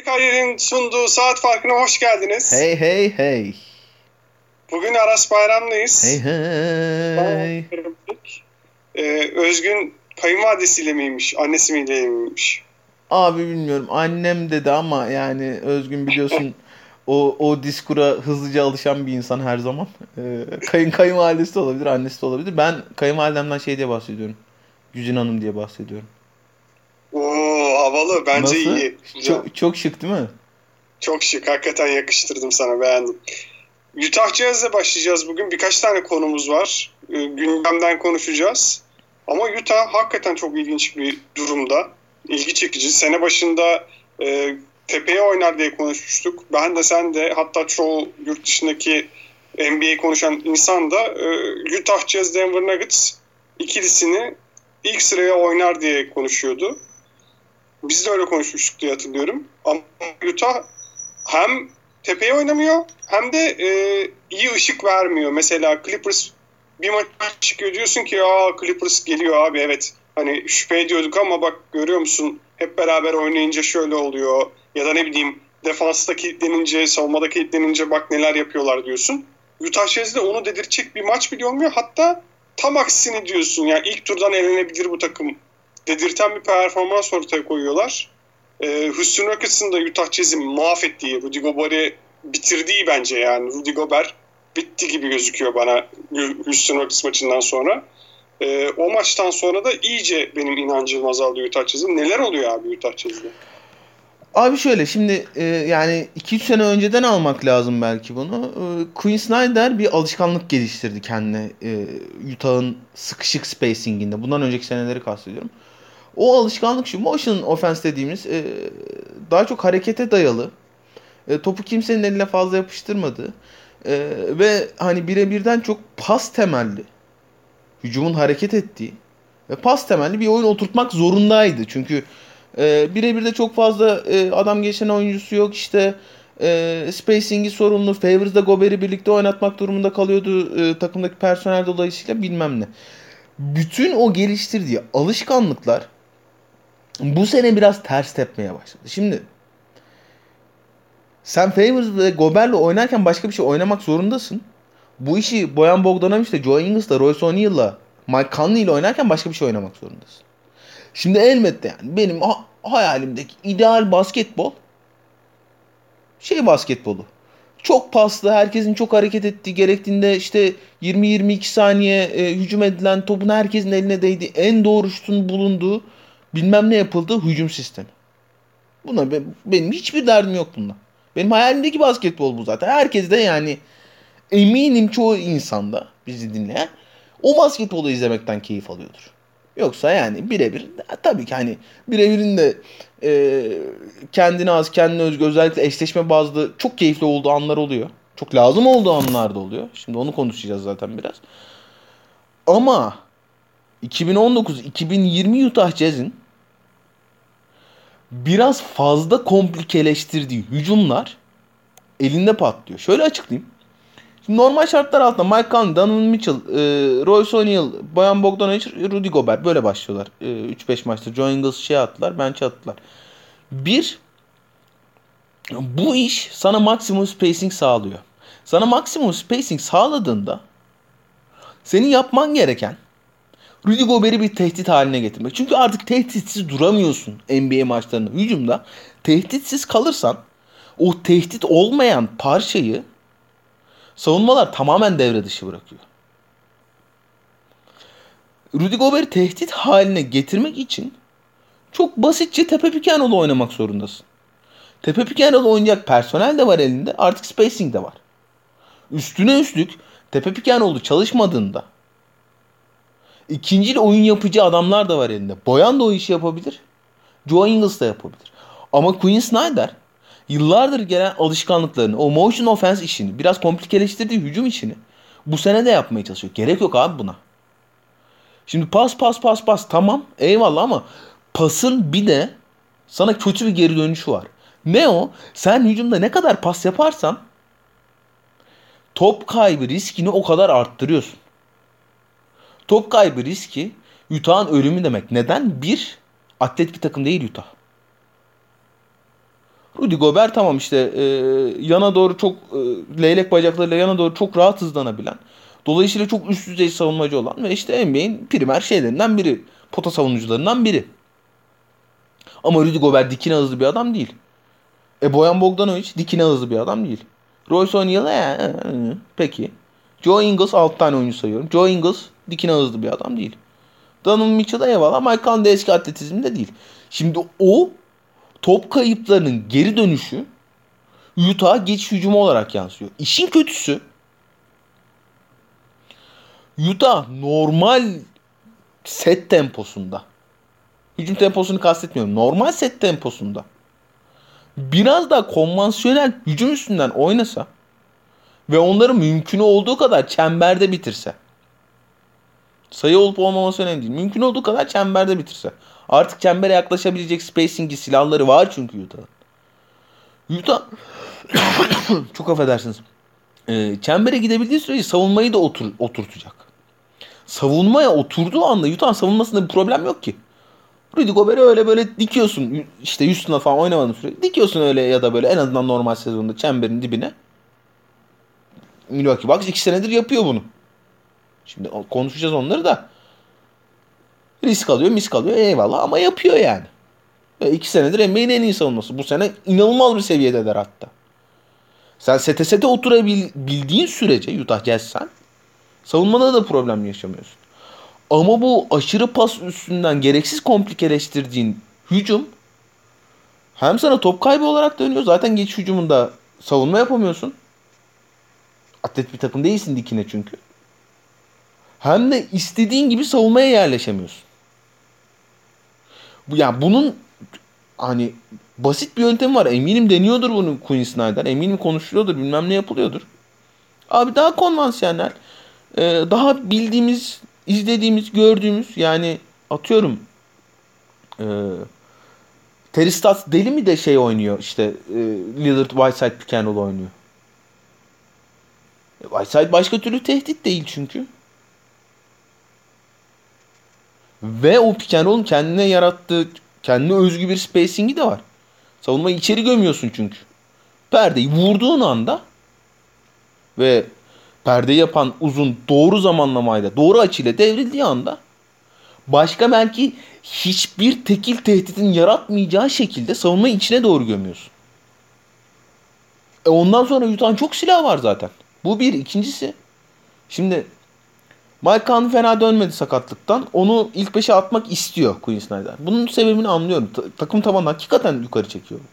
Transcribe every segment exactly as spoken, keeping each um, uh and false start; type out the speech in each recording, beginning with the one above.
Kariyer'in sunduğu saat farkına hoş geldiniz. Hey hey hey. Bugün Aras Bayram'dayız. Hey hey. Ee, Özgün kayınvalidesiyle miymiş, annesi miyle miymiş? Abi bilmiyorum. Annem dedi ama yani Özgün biliyorsun o o diskura hızlıca alışan bir insan her zaman. Ee, kayın kayınvalidesi de olabilir, annesi de olabilir. Ben kayınvalidemden şey diye bahsediyorum. Güzin Hanım diye bahsediyorum. Oo, havalı, bence Nasıl? iyi. Güzel. Çok çok şık değil mi? Çok şık, hakikaten yakıştırdım sana, beğendim. Utah Jazz'le başlayacağız bugün. Birkaç tane konumuz var. Ee, gündemden konuşacağız. Ama Utah hakikaten çok ilginç bir durumda. İlgi çekici. Sene başında e, tepeye oynar diye konuşmuştuk. Ben de sen de, hatta çoğu yurt dışındaki N B A konuşan insan da e, Utah Jazz Denver Nuggets ikilisini ilk sıraya oynar diye konuşuyordu. Biz de öyle konuşmuştuk diye hatırlıyorum. Ama Utah hem tepeye oynamıyor hem de e, iyi ışık vermiyor. Mesela Clippers bir maç çıkıyor, diyorsun ki aa Clippers geliyor abi, evet. Hani şüphe ediyorduk ama bak görüyor musun, hep beraber oynayınca şöyle oluyor. Ya da ne bileyim, defansta kilitlenince, savunmada kilitlenince bak neler yapıyorlar diyorsun. Utah Jazz'de onu dedirtecek bir maç bile olmuyor. Hatta tam aksini diyorsun. Yani ilk turdan elenebilir bu takım dedirten bir performans ortaya koyuyorlar. Ee, Houston Rockets'ın da Utah Jazz'i mahvettiği, Rudy Gobert'i bitirdiği bence yani. Rudy Gobert bitti gibi gözüküyor bana Houston Rockets maçından sonra. Ee, o maçtan sonra da iyice benim inancım azaldı Utah Jazz'in. Neler oluyor abi Utah Jazz'de? Abi şöyle şimdi e, yani iki üç sene önceden almak lazım belki bunu. E, Quinn Snyder bir alışkanlık geliştirdi kendine e, Utah'ın sıkışık spacing'inde. Bundan önceki seneleri kastediyorum. O alışkanlık şu motion offense dediğimiz e, daha çok harekete dayalı. E, topu kimsenin eline fazla yapıştırmadı. E, ve hani birebirden çok pas temelli. Hücumun hareket ettiği ve pas temelli bir oyun oturtmak zorundaydı. Çünkü e, birebir de çok fazla e, adam geçen oyuncusu yok. İşte e, spacing'i sorunlu. Favors'da Gobert'i birlikte oynatmak durumunda kalıyordu e, takımdaki personel dolayısıyla bilmem ne. Bütün o geliştirdiği alışkanlıklar bu sene biraz ters tepmeye başladı. Şimdi sen Favors ve Gobert'le oynarken başka bir şey oynamak zorundasın. Bu işi Boyan Bogdanovic'le, Joe Ingles'la, Royce O'Neal'la, Mike Conley ile oynarken başka bir şey oynamak zorundasın. Şimdi elbette yani benim ha- hayalimdeki ideal basketbol şey basketbolu. Çok paslı, herkesin çok hareket ettiği, gerektiğinde işte yirmi yirmi iki saniye e, hücum edilen topun herkesin eline değdiği, en doğru şutun bulunduğu, bilmem ne yapıldığı hücum sistemi. Buna be- benim hiçbir derdim yok bununla. Benim hayalimdeki basketbol bu zaten. Herkes de yani eminim çoğu insanda bizi dinleyen o basketbolu izlemekten keyif alıyordur. Yoksa yani birebir tabii ki hani birebirin de e, kendine az kendine özgü özellikle eşleşme bazlı çok keyifli olduğu anlar oluyor. Çok lazım olduğu anlar da oluyor. Şimdi onu konuşacağız zaten biraz. Ama iki bin on dokuz iki bin yirmi Utah Jazz'in biraz fazla komplikeleştirdiği hücumlar elinde patlıyor. Şöyle açıklayayım. Şimdi normal şartlar altında Mike Conley, Donovan Mitchell, e, Royce O'Neal, Boyan Bogdanovic, Rudy Gobert böyle başlıyorlar. E, üç beş maçta Joe Ingles şey attılar, bench'e attılar. Bir, bu iş sana maksimum spacing sağlıyor. Sana maksimum spacing sağladığında senin yapman gereken Rudy Gobert'i bir tehdit haline getirmek. Çünkü artık tehditsiz duramıyorsun N B A maçlarında. Hücumda tehditsiz kalırsan o tehdit olmayan parçayı savunmalar tamamen devre dışı bırakıyor. Rudy Gobert'i tehdit haline getirmek için çok basitçe tepe pick and roll oynamak zorundasın. Tepe pick and roll oynayacak personel de var elinde, artık spacing de var. Üstüne üstlük tepe pick and roll'u çalışmadığında ikincil oyun yapıcı adamlar da var elinde. Boyan da o işi yapabilir. Joe Ingles da yapabilir. Ama Quinn Snyder yıllardır gelen alışkanlıklarını, o motion offense işini, biraz komplikeleştirdiği hücum işini bu sene de yapmaya çalışıyor. Gerek yok abi buna. Şimdi pas pas pas pas tamam eyvallah ama pasın bir de sana kötü bir geri dönüşü var. Ne o? Sen hücumda ne kadar pas yaparsan top kaybı riskini o kadar arttırıyorsun. Top kaybı riski Utah'ın ölümü demek. Neden? Bir, atlet bir takım değil Utah. Rudy Gobert tamam işte e, yana doğru çok e, leylek bacaklarıyla yana doğru çok rahat hızlanabilen. Dolayısıyla çok üst düzey savunmacı olan ve işte N B A'in primer şeylerinden biri. Pota savunucularından biri. Ama Rudy Gobert dikine hızlı bir adam değil. E Bojan Bogdanovic dikine hızlı bir adam değil. Royce O'Neal e, e, peki. Joe Ingles altı tane oyuncu sayıyorum. Joe Ingles dikine hızlı bir adam değil. Donovan Mitchell eyvallah. Mike Conley de eski atletizmde değil. Şimdi o top kayıplarının geri dönüşü Utah'a geçiş hücumu olarak yansıyor. İşin kötüsü Utah normal set temposunda, hücum temposunu kastetmiyorum, normal set temposunda biraz daha konvansiyonel hücum üstünden oynasa ve onları mümkün olduğu kadar çemberde bitirse, sayı olup olmaması önemli değil, mümkün olduğu kadar çemberde bitirse, artık çembere yaklaşabilecek spacing'i, silahları var çünkü Utah'ın. Utah çok affedersiniz. Ee, çembere gidebildiği sürece savunmayı da otur, oturtacak. Savunmaya oturduğu anda Utah'ın savunmasında bir problem yok ki. Rudy Gobert'i öyle böyle dikiyorsun. İşte Houston'la falan oynamadığın sürece. Dikiyorsun öyle ya da böyle en azından normal sezonda çemberin dibine. Milwaukee Bucks iki senedir yapıyor bunu. Şimdi konuşacağız onları da. Risk alıyor, misk alıyor eyvallah ama yapıyor yani. Ve iki senedir N B A'in en iyi savunması. Bu sene inanılmaz bir seviyedeler hatta. Sen sete sete oturabildiğin sürece Utah Jazz sen savunmada da problem yaşamıyorsun. Ama bu aşırı pas üstünden gereksiz komplikeleştirdiğin hücum hem sana top kaybı olarak dönüyor. Zaten geçiş hücumunda savunma yapamıyorsun. Atlet bir takım değilsin dikine çünkü. Hem de istediğin gibi savunmaya yerleşemiyorsun. Yani bunun hani basit bir yöntemi var. Eminim deniyordur bunu Quinn Snyder. Eminim konuşuluyordur. Bilmem ne yapılıyordur. Abi daha konvansiyonel. Daha bildiğimiz, izlediğimiz, gördüğümüz yani atıyorum e, Terry Stotts deli mi de şey oynuyor işte e, Lillard Whiteside pick and roll oynuyor. E, Whiteside başka türlü tehdit değil çünkü. Ve o pick and roll'un kendine yarattığı kendine özgü bir spacing'i de var. Savunmayı içeri gömüyorsun çünkü. Perdeyi vurduğun anda ve perdeyi yapan uzun doğru zamanlamayla doğru açıyla devrildiği anda başka belki hiçbir tekil tehditin yaratmayacağı şekilde savunmayı içine doğru gömüyorsun. E ondan sonra Utah'ın çok silah var zaten. Bu bir. İkincisi. Şimdi Mike Conley fena dönmedi sakatlıktan. Onu ilk beşe atmak istiyor Quinn Snyder. Bunun sebebini anlıyorum. Ta- takım tabanı hakikaten yukarı çekiyor.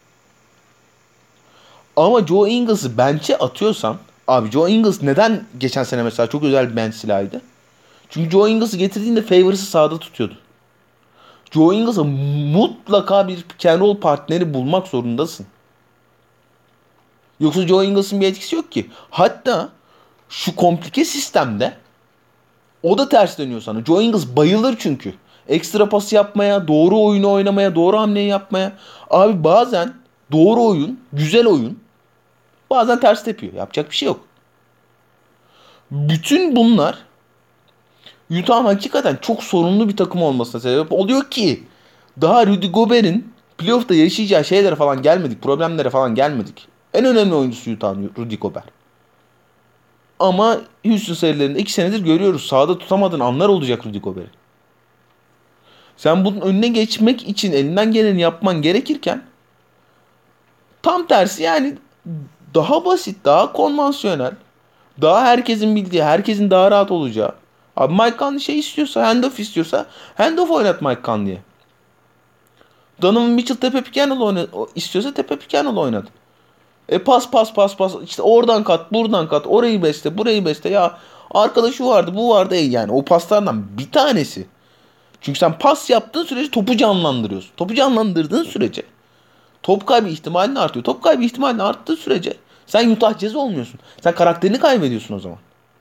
Ama Joe Ingles'ı bench'e atıyorsan abi Joe Ingles neden geçen sene mesela çok özel bir bench silahıydı? Çünkü Joe Ingles'ı getirdiğinde Favors'ı sağda tutuyordu. Joe Ingles'a mutlaka bir pick and roll partneri bulmak zorundasın. Yoksa Joe Ingles'ın bir etkisi yok ki. Hatta şu komplike sistemde o da ters dönüyor sana. Joe Ingles bayılır çünkü. Ekstra pas yapmaya, doğru oyunu oynamaya, doğru hamleyi yapmaya. Abi bazen doğru oyun, güzel oyun bazen ters tepiyor. Yapacak bir şey yok. Bütün bunlar Utah'ın hakikaten çok sorunlu bir takım olmasına sebep oluyor ki daha Rudy Gobert'in playoff'ta yaşayacağı şeylere falan gelmedik. Problemlere falan gelmedik. En önemli oyuncusu Utah'ın Rudy Gobert. Ama Houston serilerinde iki senedir görüyoruz. Sahada tutamadığın anlar olacak Rudy Gobert'in. Sen bunun önüne geçmek için elinden geleni yapman gerekirken tam tersi yani daha basit, daha konvansiyonel, daha herkesin bildiği, herkesin daha rahat olacağı. Abi Mike Conley şey istiyorsa, handoff istiyorsa handoff oynat Mike Conley'e. Donovan Mitchell tepe pick and roll oynat, istiyorsa tepe pick and roll oynat. E pas pas pas pas işte oradan kat, buradan kat, orayı beste, burayı beste. Ya arkada şu vardı, bu vardı e yani o paslardan bir tanesi. Çünkü sen pas yaptığın sürece topu canlandırıyorsun. Topu canlandırdığın sürece top kaybı ihtimalin artıyor. Top kaybı ihtimalin arttığı sürece sen Utah Jazz olmuyorsun. Sen karakterini kaybediyorsun o zaman.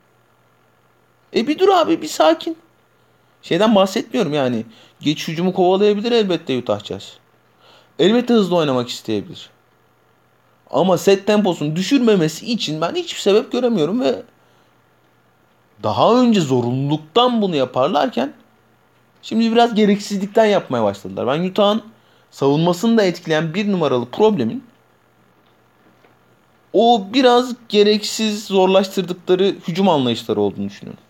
E bir dur abi, bir sakin. Şeyden bahsetmiyorum yani. Geç hücumu kovalayabilir elbette Utah Jazz. Elbette hızlı oynamak isteyebilir. Ama set temposunu düşürmemesi için ben hiçbir sebep göremiyorum ve daha önce zorunluluktan bunu yaparlarken şimdi biraz gereksizlikten yapmaya başladılar. Ben Utah'ın savunmasını da etkileyen bir numaralı problemin o biraz gereksiz zorlaştırdıkları hücum anlayışları olduğunu düşünüyorum.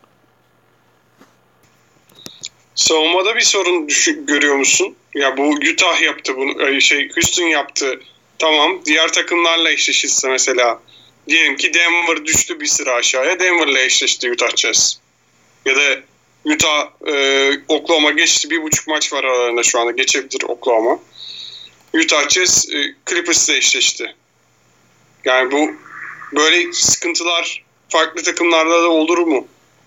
Savunmada bir sorun düşün, görüyor musun? Ya bu Utah yaptı bunu, şey Houston yaptı. Tamam, diğer takımlarla eşleşirse mesela diyelim ki Denver düştü bir sıra aşağıya, Denver'la eşleşti Utah Jazz. Ya da Utah e, Oklahoma geçti, bir buçuk maç var aralarında şu anda, geçebilir Oklahoma. Utah Jazz e, Clippers'la eşleşti. Yani bu böyle sıkıntılar farklı takımlarda da olur mu?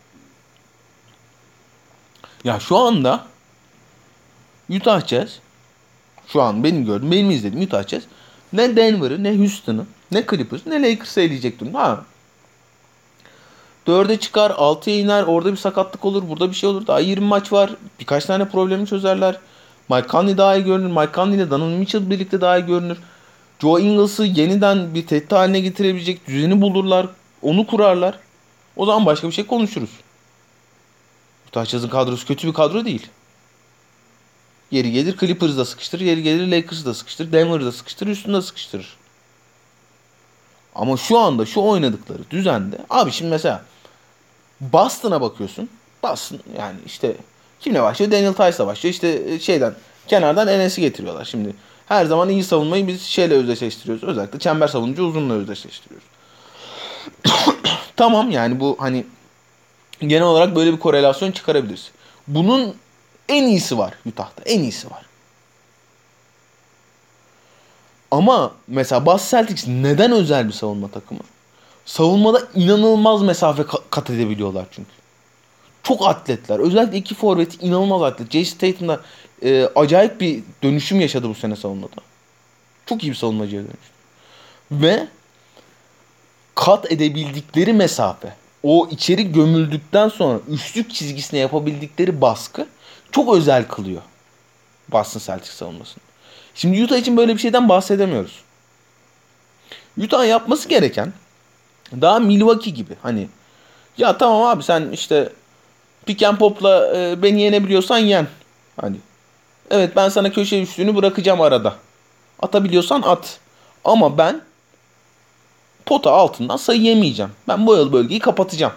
Ya şu anda Utah Jazz, şu an benim gördüğüm, benim izlediğim Utah Jazz ne Denver'ı, ne Houston'ı, ne Clippers'ı, ne Lakers'ı eleyecek durumda. Ha. dörde çıkar, altıya iner, orada bir sakatlık olur, burada bir şey olur. Daha yirmi maç var. Birkaç tane problemi çözerler. Mike Conley daha iyi görünür. Mike Conley ile Donovan Mitchell birlikte daha iyi görünür. Joe Ingles'ı yeniden bir tehdit haline getirebilecek düzeni bulurlar. Onu kurarlar. O zaman başka bir şey konuşuruz. Utah Jazz'ın kadrosu kötü bir kadro değil. Yeri gelir Clippers'ı da sıkıştırır. Yeri gelir Lakers'ı da sıkıştırır. Denver'ı da sıkıştırır. Üstünü de sıkıştırır. Ama şu anda şu oynadıkları düzende. Abi şimdi mesela Boston'a bakıyorsun. Boston yani işte kimle başlıyor? Daniel Tice'la başlıyor. İşte şeyden kenardan Enes'i getiriyorlar. Şimdi her zaman iyi savunmayı biz şeyle özdeşleştiriyoruz. Özellikle çember savunucu uzunla özdeşleştiriyoruz. Tamam yani bu hani genel olarak böyle bir korelasyon çıkarabiliriz. Bunun en iyisi var Utah'ta. En iyisi var. Ama mesela Boston Celtics neden özel bir savunma takımı? Savunmada inanılmaz mesafe kat edebiliyorlar çünkü. Çok atletler. Özellikle iki forveti inanılmaz atlet. Jason Tatum'da e, acayip bir dönüşüm yaşadı bu sene savunmada. Çok iyi bir savunmacıya dönüştü. Ve kat edebildikleri mesafe, o içeri gömüldükten sonra üçlük çizgisine yapabildikleri baskı çok özel kılıyor Boston Celtics savunmasını. Şimdi Utah için böyle bir şeyden bahsedemiyoruz. Utah yapması gereken daha Milwaukee gibi hani ya tamam abi sen işte pick and pop'la e, beni yenebiliyorsan yen. Hani evet ben sana köşe üçlüğünü bırakacağım arada. Atabiliyorsan at. Ama ben pota altından sayı yemeyeceğim. Ben boyalı bölgeyi kapatacağım.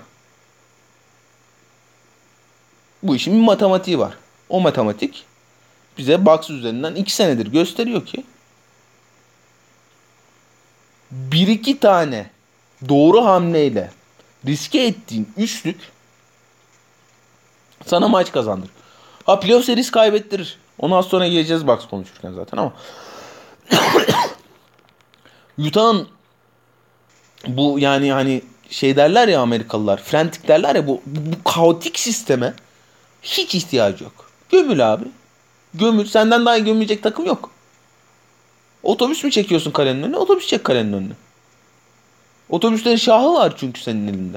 Bu işin bir matematiği var. O matematik bize box üzerinden iki senedir gösteriyor ki bir iki tane doğru hamleyle riske ettiğin üçlük sana maç kazandırır. Ha playoff serisi kaybettirir. Onu az sonra geleceğiz box konuşurken zaten ama Utah'ın bu yani hani şey derler ya Amerikalılar, frantik derler ya bu, bu, bu kaotik sisteme hiç ihtiyacı yok. Gömül abi. Gömül. Senden daha iyi gömülecek takım yok. Otobüs mü çekiyorsun kalenin önüne? Otobüs çek kalenin önüne. Otobüslerin şahı var çünkü senin elinde.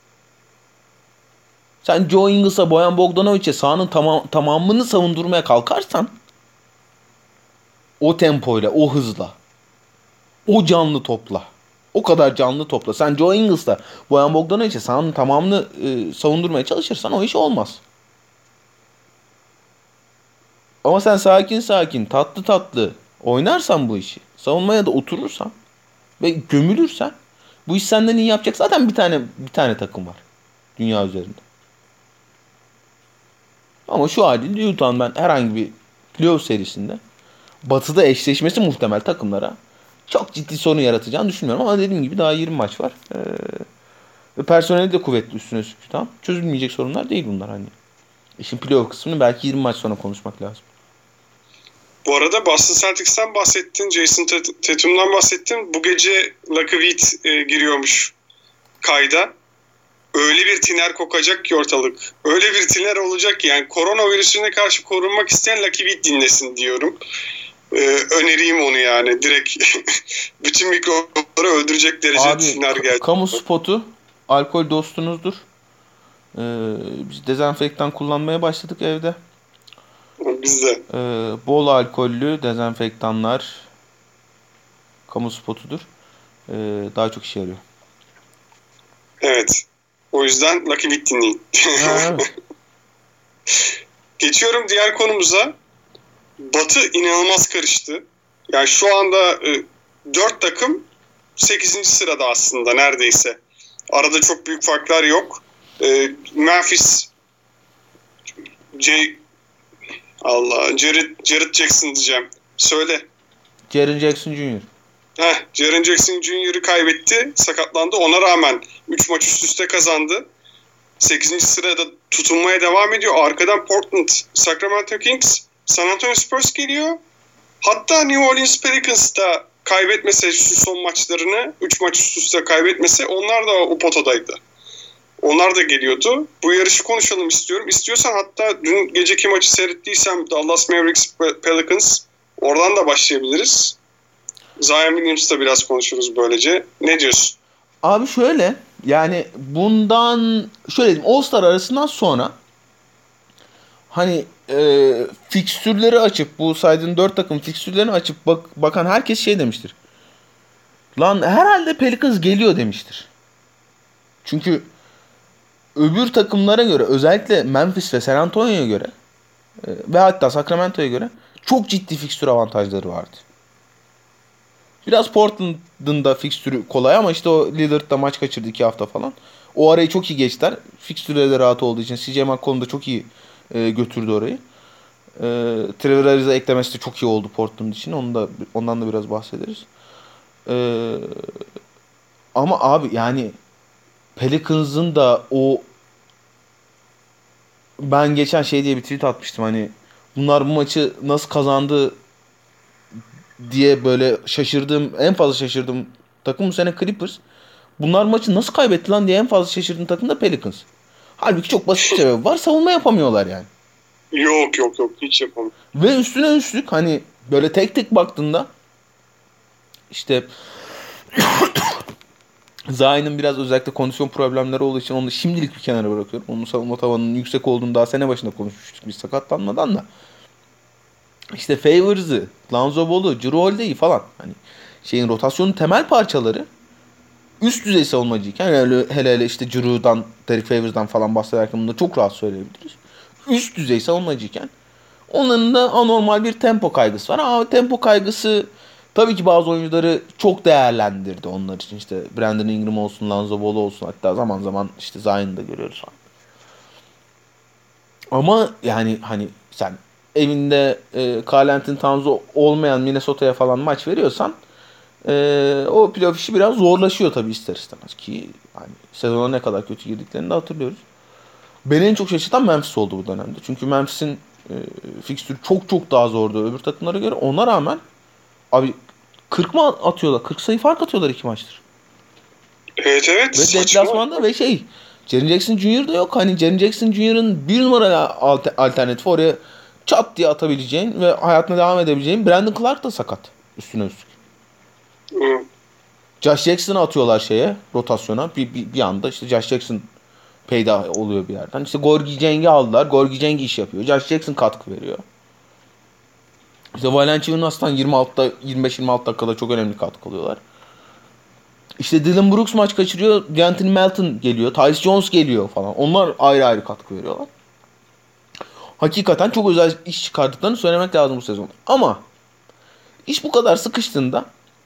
Sen Joe Ingles'a, Bojan Bogdanovic'e sahanın tamam, tamamını savundurmaya kalkarsan o tempoyla, o hızla, o canlı topla, o kadar canlı topla. Sen Joe Ingles'la, Bojan Bogdanovic'e sahanın tamamını e, savundurmaya çalışırsan o iş olmaz. Ama sen sakin sakin, tatlı tatlı oynarsan bu işi, savunmaya da oturursan ve gömülürsen bu iş senden iyi yapacak. Zaten bir tane bir tane takım var dünya üzerinde. Ama şu haliyle Utah'ın ben herhangi bir playoff serisinde Batı'da eşleşmesi muhtemel takımlara çok ciddi sorun yaratacağını düşünmüyorum. Ama dediğim gibi daha yirmi maç var. Ee, ve personeli de kuvvetli üstüne üstlük. Tamam. Çözülmeyecek sorunlar değil bunlar hani. İşin playoff kısmını belki yirmi maç sonra konuşmak lazım. Bu arada Boston Celtics'ten bahsettin, Jason Tatum'dan bahsettin. Bu gece Lucky Wheat e, giriyormuş kayda. Öyle bir tiner kokacak ki ortalık. Öyle bir tiner olacak ki yani koronavirüsüne karşı korunmak isteyen Lucky Wheat dinlesin diyorum. Ee, önereyim onu yani. Direkt bütün mikropları öldürecek derecede abi, tiner geldi. Kamu spotu alkol dostunuzdur. Ee, biz dezenfektan kullanmaya başladık evde. Biz de. Ee, bol alkollü dezenfektanlar kamu spotudur. Ee, daha çok işe yarıyor. Evet. O yüzden Lucky Wheat dinleyin. Ha, evet. Geçiyorum diğer konumuza. Batı inanılmaz karıştı. Yani şu anda e, dört takım sekizinci sırada aslında neredeyse. Arada çok büyük farklar yok. E, Memphis J Allah Jared, Jared Jackson diyeceğim. Söyle. Jaren Jackson Junior Heh, Jaren Jackson Junior'ı kaybetti. Sakatlandı. Ona rağmen üç maç üst üste kazandı. sekizinci sırada tutunmaya devam ediyor. Arkadan Portland, Sacramento Kings, San Antonio Spurs geliyor. Hatta New Orleans Pelicans da kaybetmese şu son maçlarını, üç maç üst üste kaybetmese onlar da o potadaydı. Onlar da geliyordu. Bu yarışı konuşalım istiyorum. İstiyorsan hatta dün geceki maçı seyrettiysem Dallas Mavericks Pelicans, oradan da başlayabiliriz. Zion Williams'la biraz konuşuruz böylece. Ne diyorsun? Abi şöyle, yani bundan şöyle diyeyim, All-Star arasından sonra hani e, fikstürleri açıp, bu saydığın dört takım fikstürlerini açıp bak, bakan herkes şey demiştir. Lan herhalde Pelicans geliyor demiştir. Çünkü öbür takımlara göre, özellikle Memphis ve San Antonio'ya göre e, ve hatta Sacramento'ya göre çok ciddi fikstür avantajları vardı. Biraz Portland'ın da fikstürü kolay ama işte o Lillard'da maç kaçırdı iki hafta falan. O arayı çok iyi geçtiler. Fikstürleri de rahat olduğu için C J McCollum da çok iyi e, götürdü orayı. E, Trevor Ariza eklemesi de çok iyi oldu Portland için. Onu da, ondan da biraz bahsederiz. E, ama abi yani Pelicans'ın da o, ben geçen şey diye bir tweet atmıştım, hani bunlar bu maçı nasıl kazandı diye böyle şaşırdığım, en fazla şaşırdığım takım bu sene Clippers. Bunlar maçı nasıl kaybetti lan diye en fazla şaşırdığım takım da Pelicans. Halbuki çok basit bir sebebi var. Savunma yapamıyorlar yani. Yok yok yok hiç yapamam. Ve üstüne üstlük hani böyle tek tek baktığında işte Zion'ın biraz özellikle kondisyon problemleri olduğu için onu şimdilik bir kenara bırakıyorum. Onun savunma tavanının yüksek olduğunu daha sene başında konuşmuştuk biz sakatlanmadan da. İşte Favors'ı, Lonzo Ball'u, Jrue Holiday'i falan, hani şeyin rotasyonun temel parçaları üst düzey savunmacıyken, hele hele, hele işte Jrue'dan, Derek Favors'dan falan bahsederken bunu da çok rahat söyleyebiliriz. Üst düzey savunmacıyken onların da anormal bir tempo kaygısı var. Ama tempo kaygısı tabii ki bazı oyuncuları çok değerlendirdi onlar için. İşte Brandon Ingram olsun, Lonzo Ball olsun, hatta zaman zaman işte Zion'ı da görüyoruz. Ama yani hani sen evinde e, Karl Anthony Towns'u olmayan Minnesota'ya falan maç veriyorsan e, o playoff işi biraz zorlaşıyor tabii ister istemez ki hani sezona ne kadar kötü girdiklerini de hatırlıyoruz. Beni en çok şaşırtan Memphis oldu bu dönemde. Çünkü Memphis'in e, fikstürü çok çok daha zordu öbür takımlara göre. Ona rağmen abi kırk mı atıyorlar? kırk sayı fark atıyorlar iki maçtır. Evet evet. Ve deplasmanda ve şey, Jaren Jackson Junior da yok. Hani Jaren Jackson Junior'ın bir numaralı alternatifi, oraya çat diye atabileceğin ve hayatına devam edebileceğin Brandon Clark da sakat. Üstüne üstlük. Hı. Josh Jackson'ı atıyorlar şeye, rotasyona. Bir, bir, bir anda işte Josh Jackson peyda oluyor bir yerden. İşte Gorgui Dieng'i aldılar. Gorgui Dieng iş yapıyor. Josh Jackson katkı veriyor. İşte Valanciunas'tan yirmi altıda yirmi beş yirmi altı dakikada çok önemli katkı alıyorlar. İşte Dylan Brooks maç kaçırıyor. D'Anthony Melton geliyor. Tyus Jones geliyor falan. Onlar ayrı ayrı katkı veriyorlar. Hakikaten çok özel iş çıkardıklarını söylemek lazım bu sezon. Ama iş bu kadar sıkıştığında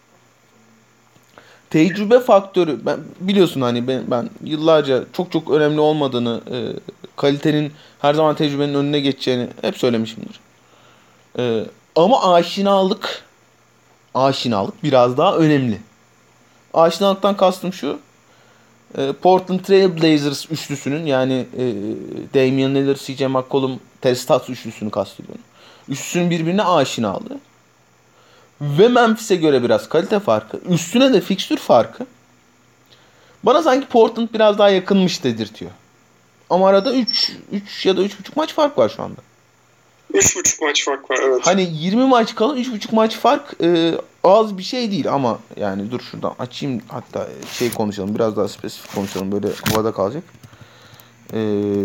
tecrübe faktörü, ben biliyorsun hani ben, ben yıllarca çok çok önemli olmadığını, e, kalitenin her zaman tecrübenin önüne geçeceğini hep söylemişimdir. E, ama aşinalık aşinalık biraz daha önemli. Aşinalıktan kastım şu: e, Portland Trail Blazers üçlüsünün, yani e, Damian Lillard, C J McCollum, Testat üçlüsünü kastediyorum. Üçlüsünün birbirine aşinalığı ve Memphis'e göre biraz kalite farkı, üstüne de fikstür farkı bana sanki Portland biraz daha yakınmış dedirtiyor. Ama arada üç üç ya da üç buçuk maç fark var şu anda. üç buçuk maç fark var, evet. Hani yirmi maç kala üç buçuk maç fark e, az bir şey değil ama yani dur şuradan açayım, hatta şey konuşalım, biraz daha spesifik konuşalım, böyle havada kalacak. E,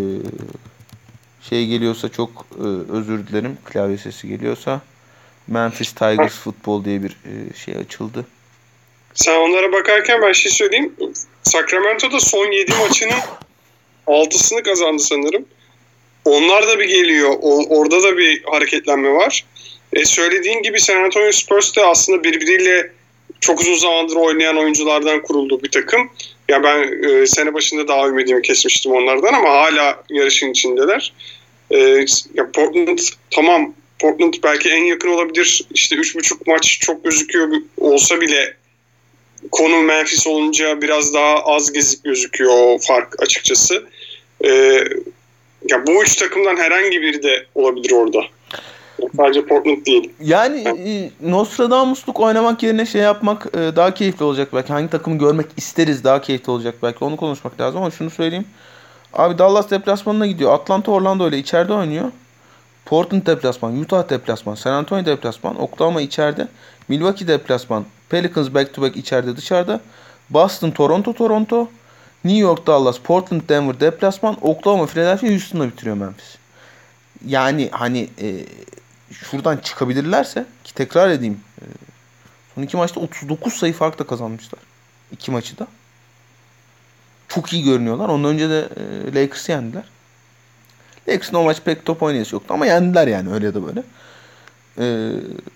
şey geliyorsa çok e, özür dilerim, klavye sesi geliyorsa. Memphis Tigers Football diye bir e, şey açıldı. Sen onlara bakarken ben şey söyleyeyim. Sacramento'da son yedi maçının altısını kazandı sanırım. Onlar da bir geliyor. O, orada da bir hareketlenme var. E söylediğin gibi San Antonio Spurs de aslında birbiriyle çok uzun zamandır oynayan oyunculardan kuruldu bir takım. Ya ben e, sene başında daha ümidimi kesmiştim onlardan ama hala yarışın içindeler. E, ya Portland tamam, Portland belki en yakın olabilir. İşte üç buçuk maç çok gözüküyor olsa bile konu Memphis olunca biraz daha az gezik gözüküyor o fark açıkçası. E, ya bu üç takımdan herhangi biri de olabilir orada. Sadece Portland değil. Yani e, Nostradamusluk oynamak yerine şey yapmak e, daha keyifli olacak belki. Hangi takımı görmek isteriz daha keyifli olacak belki. Onu konuşmak lazım ama şunu söyleyeyim. Abi Dallas deplasmanına gidiyor. Atlanta Orlando ile içeride oynuyor. Portland deplasman, Utah deplasman, San Antonio deplasman, Oklahoma içeride, Milwaukee deplasman, Pelicans back to back içeride dışarıda, Boston, Toronto, Toronto, New York, Dallas, Portland, Denver deplasman, Oklahoma, Philadelphia, Houston'la bitiriyor Memphis. Yani hani e, şuradan çıkabilirlerse ki tekrar edeyim. E, son iki maçta otuz dokuz sayı farkla kazanmışlar. İki maçı da. Çok iyi görünüyorlar. Ondan önce de e, Lakers'ı yendiler. Lakers'ın o maç pek top oynayışı yoktu ama yendiler yani öyle ya da böyle. Ee,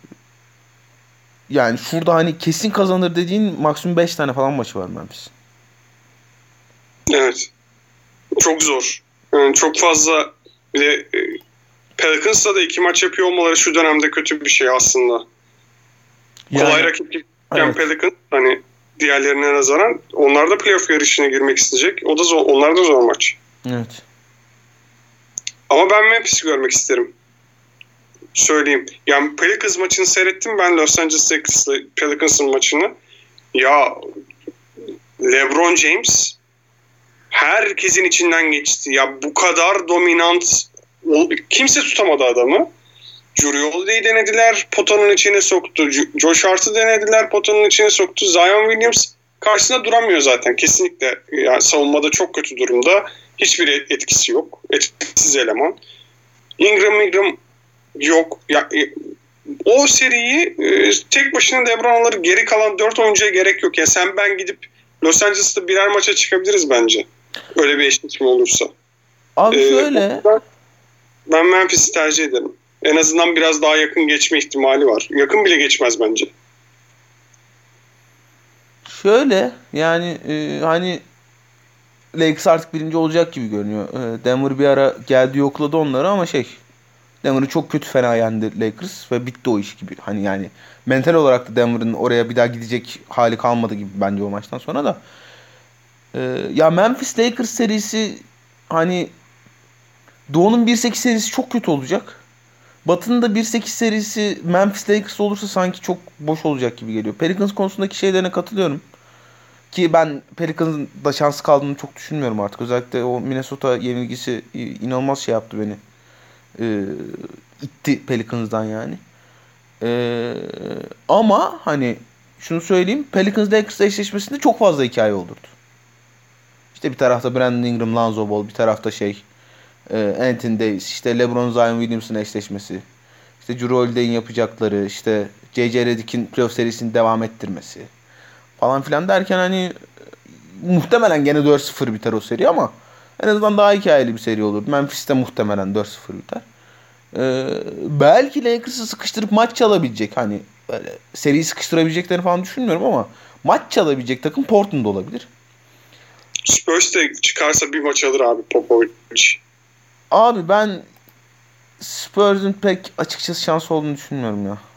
yani şurada hani kesin kazanır dediğin maksimum beş tane falan maçı var Memphis. Evet. Çok zor. Yani çok fazla bir de e, Pelicans'la da iki maç yapıyor olmaları şu dönemde kötü bir şey aslında. Yani, kolay rakip evet. Pelicans hani diğerlerine nazaran onlar da playoff yarışına girmek isteyecek. O da zor, onlar da zor maç. Evet. Ama ben Memphis'i görmek isterim. Söyleyeyim. Yani Pelicans maçını seyrettim ben, Los Angeles Lakers'la Pelicans'ın maçını. Ya LeBron James herkesin içinden geçti. Ya bu kadar dominant kimse tutamadı adamı. Drew Holiday'i denediler, potanın içine soktu. Josh Hart'ı denediler, potanın içine soktu. Zion Williams karşısında duramıyor zaten. Kesinlikle yani savunmada çok kötü durumda. Hiçbir etkisi yok. Etkisiz eleman. Ingram Ingram yok. Ya, o seriyi e, tek başına LeBron alır. Geri kalan dört oyuncuya gerek yok. Ya sen ben gidip Los Angeles'ta birer maça çıkabiliriz bence. Öyle bir eşleşme olursa. Abi ee, şöyle. Ben, ben Memphis'i tercih ederim. En azından biraz daha yakın geçme ihtimali var. Yakın bile geçmez bence. Şöyle yani e, hani Lakers artık birinci olacak gibi görünüyor. E, Denver bir ara geldi yokladı onları ama şey Denver'ı çok kötü fena yendi Lakers ve bitti o iş gibi. Hani yani mental olarak da Denver'ın oraya bir daha gidecek hali kalmadı gibi bence o maçtan sonra da. E, ya Memphis Lakers serisi hani Doğu'nun bir sekiz serisi çok kötü olacak. Batı'nın da bir sekiz serisi Memphis Lakers olursa sanki çok boş olacak gibi geliyor. Pelicans konusundaki şeylerine katılıyorum. Ki ben Pelicans'ın da şansı kaldığını çok düşünmüyorum artık. Özellikle o Minnesota yenilgisi inanılmaz şey yaptı beni. Ee, itti Pelicans'dan yani. Ee, ama hani şunu söyleyeyim. Pelicans Lakers eşleşmesinde çok fazla hikaye olurdu. İşte bir tarafta Brandon Ingram, Lonzo Ball, bir tarafta şey Anthony Davis, işte LeBron Zion Williams'ın eşleşmesi, işte Jrue Holiday'in yapacakları, işte J J Redick'in playoff serisini devam ettirmesi falan filan derken hani muhtemelen gene dört sıfır biter o seri ama en azından daha hikayeli bir seri olur. Memphis'te muhtemelen dört sıfır biter. Ee, belki Lakers'ı sıkıştırıp maç çalabilecek, hani böyle seriyi sıkıştırabileceklerini falan düşünmüyorum ama maç çalabilecek takım Portland olabilir. Spurs de çıkarsa bir maç alır abi Popovich. Abi ben Spurs'un pek açıkçası şansı olduğunu düşünmüyorum ya.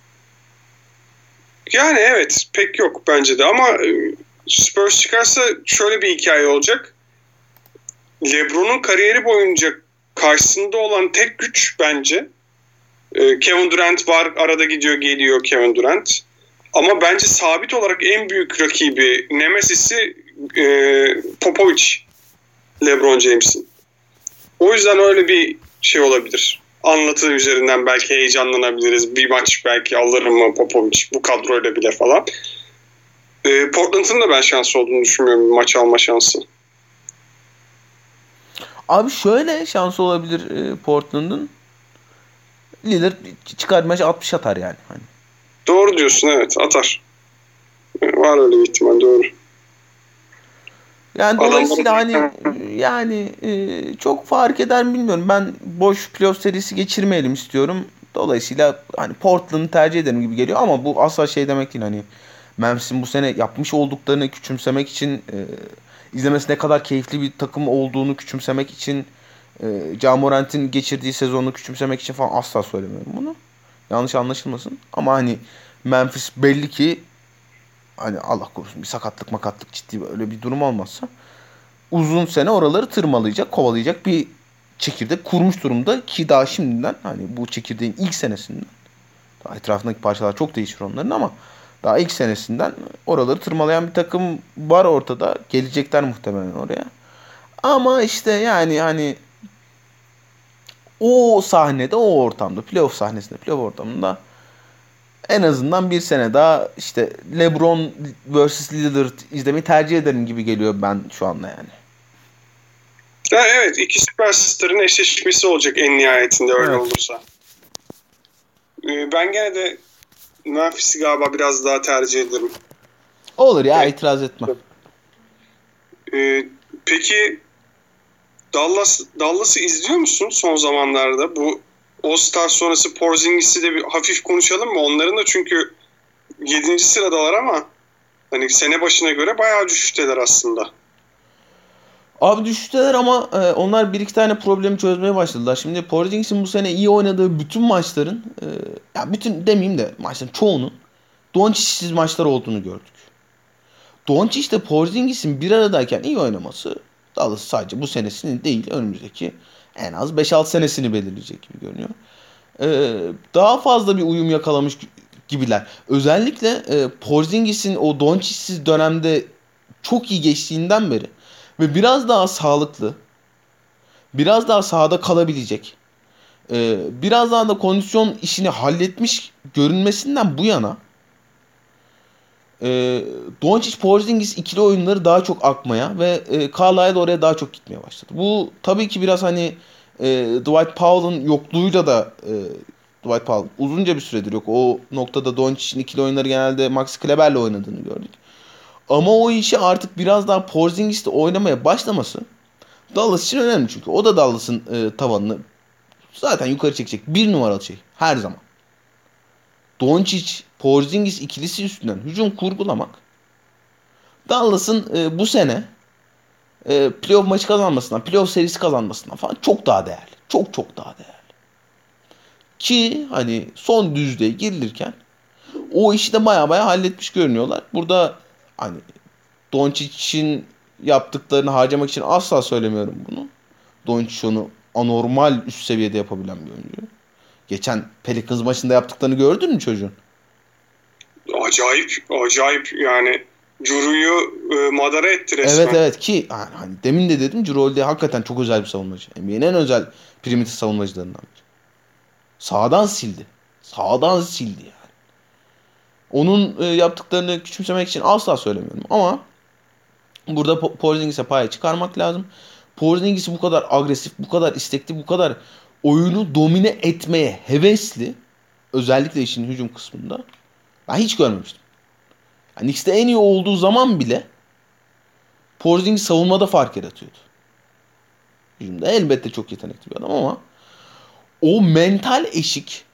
Yani evet pek yok bence de ama Spurs çıkarsa şöyle bir hikaye olacak. LeBron'un kariyeri boyunca karşısında olan tek güç bence Kevin Durant var, arada gidiyor geliyor Kevin Durant. Ama bence sabit olarak en büyük rakibi, nemesisi e, Popovich, LeBron James'in. O yüzden öyle bir şey olabilir. Anlatı üzerinden belki heyecanlanabiliriz. Bir maç belki alırım mı Popovich bu kadroyla bile falan. E, Portland'ın da ben şansı olduğunu düşünmüyorum, bir maç alma şansı. Abi şöyle şansı olabilir e, Portland'ın. Lillard çıkar maçı altmış atar yani. Hani. Doğru diyorsun, evet atar. Var öyle bir ihtimal, doğru. Yani dolayısıyla hani yani e, çok fark eder mi bilmiyorum. Ben boş playoff serisi geçirmeyelim istiyorum. Dolayısıyla hani Portland'ı tercih ederim gibi geliyor ama bu asla şey demek değil hani Memphis'in bu sene yapmış olduklarını küçümsemek için e, izlemesi ne kadar keyifli bir takım olduğunu küçümsemek için e, Ja Morant'in geçirdiği sezonu küçümsemek için falan asla söylemiyorum bunu. Yanlış anlaşılmasın. Ama hani Memphis belli ki hani Allah korusun bir sakatlık makatlık ciddi öyle bir durum olmazsa uzun sene oraları tırmalayacak, kovalayacak bir çekirdek kurmuş durumda ki daha şimdiden hani bu çekirdeğin ilk senesinden daha etrafındaki parçalar çok değişir onların ama daha ilk senesinden oraları tırmalayan bir takım var ortada. Gelecekler muhtemelen oraya. Ama işte yani hani o sahnede, o ortamda, playoff sahnesinde, playoff ortamında en azından bir sene daha işte LeBron versus Lillard izlemeyi tercih ederim gibi geliyor ben şu anda yani. Ya evet, iki süperstarın eşleşmesi olacak en nihayetinde öyle Evet. olursa. Ee, ben gene de Memphis'i galiba biraz daha tercih ederim. Olur ya, Evet. itiraz etmem. Ee, peki Dallas Dallas'ı izliyor musun son zamanlarda? Bu All-Star sonrası Porzingis'i de bir hafif konuşalım mı? Onların da çünkü yedinci sıradalar ama hani sene başına göre bayağı düşüşteler aslında. Abi düşüşteler ama e, onlar bir iki tane problemi çözmeye başladılar. Şimdi Porzingis'in bu sene iyi oynadığı bütün maçların, e, ya bütün demeyeyim de maçların çoğunun Doncic'siz maçlar olduğunu gördük. Doncic ile Porzingis'in bir aradayken iyi oynaması Dallas sadece bu senesinin değil önümüzdeki en az beş altı senesini belirleyecek gibi görünüyor. Ee, daha fazla bir uyum yakalamış gibiler. Özellikle e, Porzingis'in o Doncic'siz dönemde çok iyi geçtiğinden beri ve biraz daha sağlıklı, biraz daha sahada kalabilecek, e, biraz daha da kondisyon işini halletmiş görünmesinden bu yana e, Doncic Porzingis ikili oyunları daha çok akmaya ve e, Carlisle oraya daha çok gitmeye başladı. Bu tabii ki biraz hani e, Dwight Powell'ın yokluğuyla da e, Dwight Powell uzunca bir süredir yok. O noktada Doncic'in ikili oyunları genelde Max Kleber'le oynadığını gördük. Ama o işi artık biraz daha Porzingis'te oynamaya başlaması Dallas için önemli çünkü. O da Dallas'ın e, tavanını zaten yukarı çekecek bir numaralı şey her zaman. Doncic Porzingis ikilisi üstünden hücum kurgulamak Dallas'ın e, bu sene e, playoff maçı kazanmasından, playoff serisi kazanmasından falan çok daha değerli. Çok çok daha değerli. Ki hani son düzlüğe girilirken o işi de baya baya halletmiş görünüyorlar. Burada hani Doncic'in yaptıklarını harcamak için asla söylemiyorum bunu. Doncic onu anormal üst seviyede yapabilen bir oyuncu. Geçen Pelicans maçında yaptıklarını gördün mü çocuğun? Acayip, acayip yani Curu'yu e, madara etti resmen. Evet evet ki hani, hani demin de dedim Jrue Holiday hakikaten çok özel bir savunmacı. N B A'nin en özel primitif savunmacılarından biri. Sağdan sildi. Sağdan sildi yani. Onun e, yaptıklarını küçümsemek için asla söylemiyorum ama burada Po- Porzingis'e paya çıkarmak lazım. Porzingis'i bu kadar agresif, bu kadar istekli, bu kadar oyunu domine etmeye hevesli, özellikle işin hücum kısmında ben hiç görmemiştim. Yani Knicks'te en iyi olduğu zaman bile Porzingis savunmada fark yaratıyordu. Hücumda elbette çok yetenekli bir adam ama o mental eşik,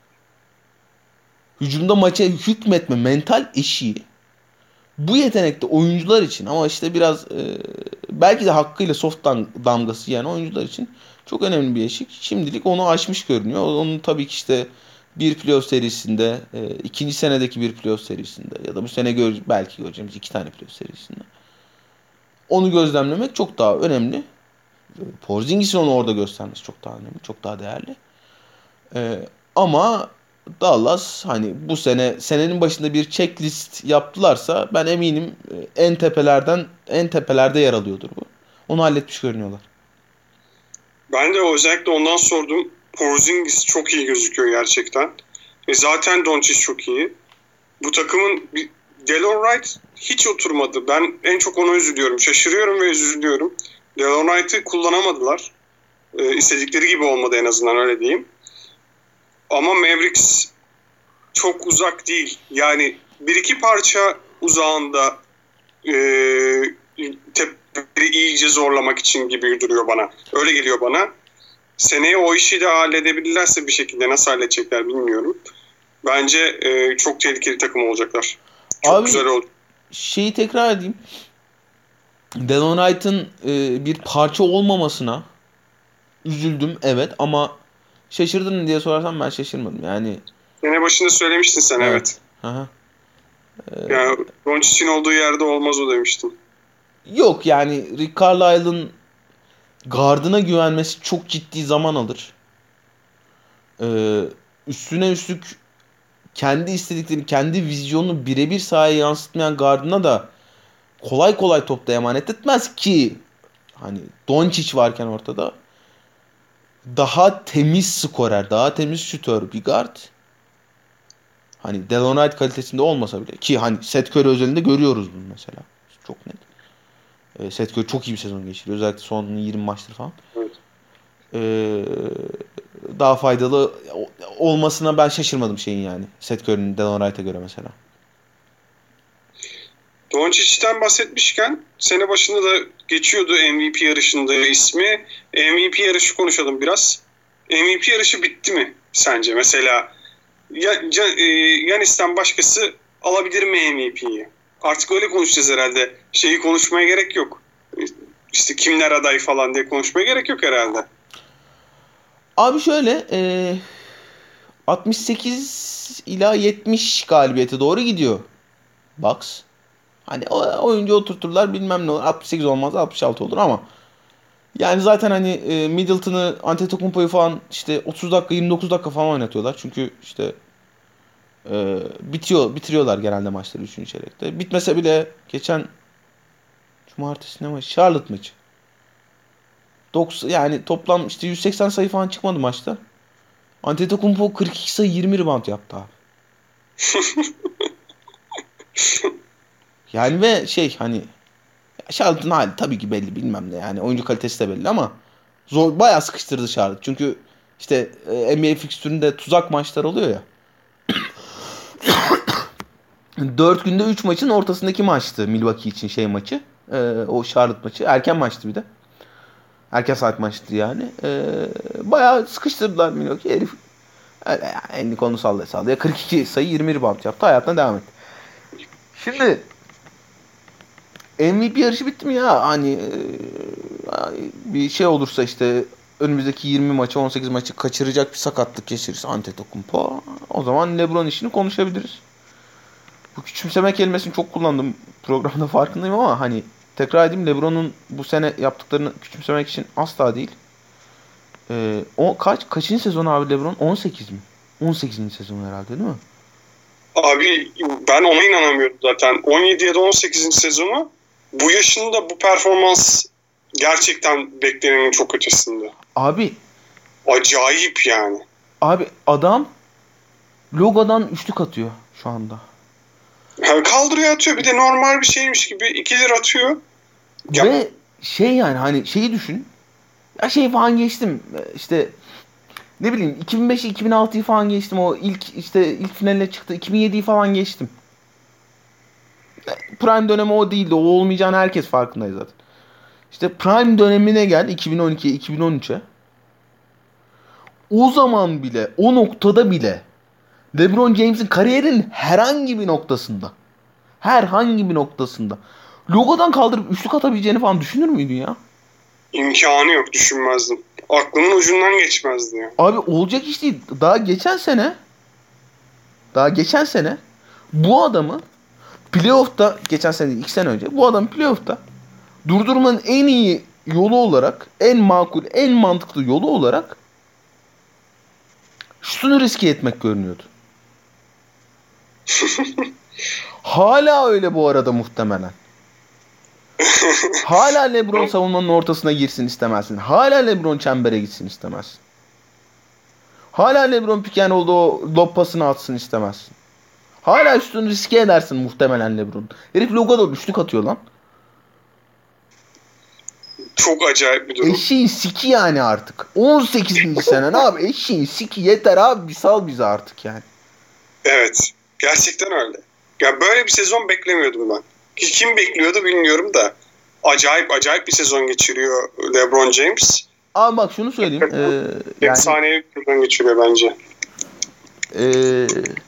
hücumda maça hükmetme mental eşiği bu yetenekte oyuncular için ama işte biraz e, belki de hakkıyla soft damgası yani oyuncular için çok önemli bir eşik. Şimdilik onu aşmış görünüyor. Onun tabii ki işte bir playoff serisinde, e, ikinci senedeki bir playoff serisinde ya da bu sene gör, belki göreceğimiz iki tane playoff serisinde. Onu gözlemlemek çok daha önemli. Porzingis'in onu orada göstermesi çok daha önemli, çok daha değerli. Ee, ama Dallas hani bu sene senenin başında bir checklist yaptılarsa ben eminim e, en tepelerden en tepelerde yer alıyordur bu. Onu halletmiş görünüyorlar. Ben de özellikle ondan sordum. Porzingis çok iyi gözüküyor gerçekten. E zaten Doncic çok iyi. Bu takımın bir Delon Wright hiç oturmadı. Ben en çok ona üzülüyorum. Şaşırıyorum ve üzülüyorum. Delon Wright'ı kullanamadılar. E, istedikleri gibi olmadı en azından öyle diyeyim. Ama Mavericks çok uzak değil. Yani bir iki parça uzağında e, tepeleri iyice zorlamak için gibi duruyor bana. Öyle geliyor bana. seneye o işi de halledebilirlerse bir şekilde nasıl halledecekler bilmiyorum. Bence e, çok tehlikeli takım olacaklar. Çok Abi, güzel oldu. Şeyi tekrar edeyim. Delon Wright'ın e, bir parça olmamasına üzüldüm, evet, ama şaşırdın mı diye sorarsan ben şaşırmadım. Yani Sene başında söylemiştin sen, evet. evet. Aha. Ee, yani Doncic'in olduğu yerde olmaz o demiştin. Yok yani Rick Carlisle'ın gardına güvenmesi çok ciddi zaman alır. Ee, üstüne üstlük kendi istediklerini, kendi vizyonunu birebir sahaya yansıtmayan gardına da kolay kolay topla emanet etmez ki. Hani Doncic varken ortada daha temiz skorer, daha temiz şütör bir guard. Hani Delon Wright kalitesinde olmasa bile, ki hani Seth Curry özelinde görüyoruz bunu mesela. Çok net. Ee, Seth Curry çok iyi bir sezon geçiriyor. Özellikle son yirmi maçtır falan. Evet. Ee, daha faydalı olmasına ben şaşırmadım şeyin yani. Seth Curry'nin Delon Wright'a göre mesela. Doncic'ten bahsetmişken sene başında da geçiyordu M V P yarışında ismi. M V P yarışı konuşalım biraz. M V P yarışı bitti mi sence? Mesela Giannis'ten başkası alabilir mi M V P'yi? Artık öyle konuşacağız herhalde. Şeyi konuşmaya gerek yok. İşte kimler aday falan diye konuşmaya gerek yok herhalde. Abi şöyle ee, altmış sekiz ila yetmiş galibiyete doğru gidiyor Bucks. Hani oyuncu oturturlar bilmem ne olur. altmış sekiz olmaz, altmış altı olur ama yani zaten hani e, Middleton'ı, Antetokounmpo'yu falan işte otuz dakika, yirmi dokuz dakika falan oynatıyorlar. Çünkü işte e, bitiyor bitiriyorlar genelde maçları üçüncü çeyrekte. Bitmese bile geçen cumartesi ne maçı? Charlotte maçı. doksan, yani toplam işte yüz seksen sayı falan çıkmadı maçta. Antetokounmpo kırk iki sayı, yirmi rebound yaptı abi. Yani ve şey hani Charlotte'ın hali tabii ki belli, bilmem ne yani oyuncu kalitesi de belli ama zor, bayağı sıkıştırdı Charlotte. Çünkü işte e, N B A fikstüründe tuzak maçlar oluyor ya. dört günde üç maçın ortasındaki maçtı Milwaukee için şey maçı. E, o Charlotte maçı. Erken maçtı bir de. Erken saat maçtı yani. E, bayağı sıkıştırdılar Milwaukee. Herif öyle yani, elini kolunu sallaya sallaya kırk iki sayı, yirmi rebound yaptı. Hayatına devam etti. Şimdi M V P yarışı bitti mi ya? Hani e, bir şey olursa işte önümüzdeki yirmi maçı, on sekiz maçı kaçıracak bir sakatlık geçirirse Antetokounmpo, o zaman LeBron işini konuşabiliriz. Bu küçümseme kelimesini çok kullandım programda, farkındayım ama hani tekrar edeyim, LeBron'un bu sene yaptıklarını küçümsemek için asla değil. Ee, o kaç kaçıncı sezon abi LeBron? on sekiz mi? on sekizinci sezon herhalde değil mi? Abi ben ona inanamıyorum zaten. on yedi ya da on sekizinci sezonu, bu yaşında bu performans gerçekten beklenenin çok ötesinde. Abi acayip yani. Abi adam logodan üçlük atıyor şu anda. Yani kaldırıyor atıyor, bir de normal bir şeymiş gibi ikiler atıyor. Ya. Ve şey yani hani şeyi düşün. Ya şey falan geçtim işte, ne bileyim iki bin beş iki bin altıyı falan geçtim, o ilk işte ilk finaline çıktı, iki bin yediyi falan geçtim. Prime dönemi o değildi, o olmayacağını herkes farkındaydı zaten. İşte prime dönemine gel, iki bin on ikiye iki bin on üçe. O zaman bile, o noktada bile LeBron James'in kariyerin herhangi bir noktasında, herhangi bir noktasında logodan kaldırıp üçlük atabileceğini falan düşünür müydün ya? İmkanı yok, düşünmezdim. Aklımın ucundan geçmezdi ya. Abi olacak iş değil. Daha geçen sene daha geçen sene bu adamı playoff'ta, geçen sene değil, iki sene önce bu adamı playoff'ta durdurmanın en iyi yolu olarak, en makul, en mantıklı yolu olarak şutunu riske etmek görünüyordu. Hala öyle bu arada muhtemelen. Hala LeBron savunmanın ortasına girsin istemezsin. Hala LeBron çembere gitsin istemezsin. Hala LeBron pick and roll'da o lob pasını atsın istemezsin. Hala üstünü riske edersin muhtemelen LeBron. Herif logoda üçlük atıyor lan. Çok acayip bir durum. Eşeğin siki yani artık. on sekizinci sene ne abi? Eşeğin siki, yeter abi, bir sal bizi artık yani. Evet. Gerçekten öyle. Ya böyle bir sezon beklemiyordum ben. Kim bekliyordu bilmiyorum da acayip acayip bir sezon geçiriyor LeBron James. Abi bak şunu söyleyeyim. Ee, yani, efsanevi bir geçiriyor bence. Ee,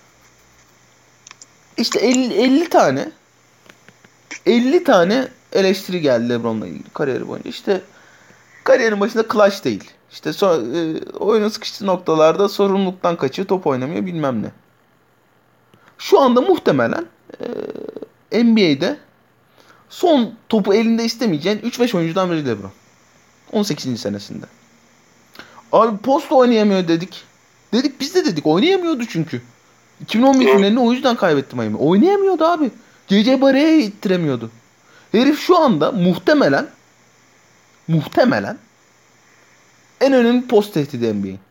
işte elli, elli tane elli tane eleştiri geldi LeBron'la ilgili kariyeri boyunca. İşte kariyerin başında clutch değil. İşte so, e, oyuna sıkıştığı noktalarda sorumluluktan kaçıyor, top oynamıyor bilmem ne. Şu anda muhtemelen e, N B A'de son topu elinde istemeyeceğin üç beş oyuncudan biri LeBron. on sekizinci senesinde. Abi post oynayamıyor dedik. Dedik biz de dedik oynayamıyordu çünkü. iki bin on bir finalini o yüzden kaybetti Miami. Oynayamıyordu abi. C C Barrea'ya ittiremiyordu. Herif şu anda muhtemelen muhtemelen en önemli post tehdidi N B A'in.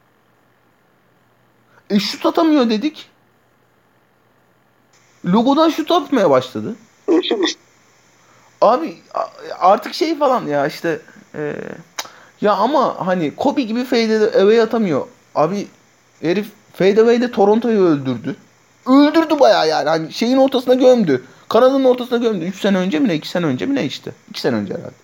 E şut atamıyor dedik. Logodan şut atmaya başladı. Abi artık şey falan ya işte e, ya ama hani Kobe gibi fade away atamıyor. Abi herif fade away'de Toronto'yu öldürdü. Öldürdü bayağı yani. Hani şeyin ortasına gömdü. Kanadın ortasına gömdü. üç sene önce mi ne? iki sene önce mi ne işte? iki sene önce herhalde.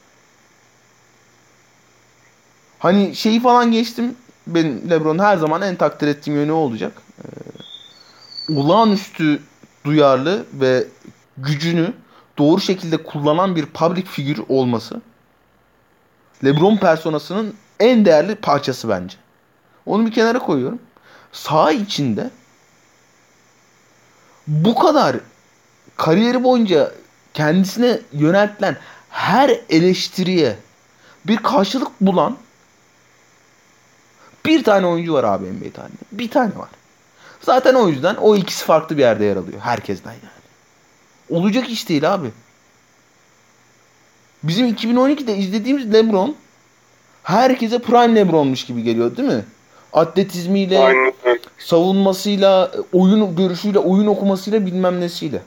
Hani şeyi falan geçtim. Ben LeBron'un her zaman en takdir ettiğim yönü olacak. Ee, olağanüstü duyarlı ve gücünü doğru şekilde kullanan bir public figür olması. LeBron personasının en değerli parçası bence. Onu bir kenara koyuyorum. Saha içinde bu kadar kariyeri boyunca kendisine yöneltilen her eleştiriye bir karşılık bulan bir tane oyuncu var abi N B A tarihinde. Bir tane var. Zaten o yüzden o ikisi farklı bir yerde yer alıyor. Herkesten yani. Olacak iş değil abi. Bizim iki bin on ikide izlediğimiz LeBron herkese prime LeBron'muş gibi geliyor değil mi? Atletizmiyle, Aynen. savunmasıyla, oyun görüşüyle, oyun okumasıyla bilmem nesiyle.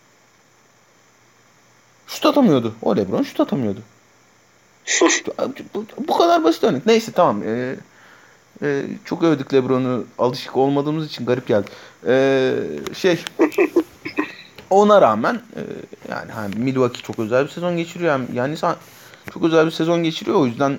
Şut atamıyordu. O LeBron şut atamıyordu. bu, bu kadar basit örnek. Neyse tamam. Ee, e, çok övdük LeBron'u. Alışık olmadığımız için garip geldi. Ee, şey ona rağmen e, yani hani Milwaukee çok özel bir sezon geçiriyor. Yani, yani çok özel bir sezon geçiriyor. O yüzden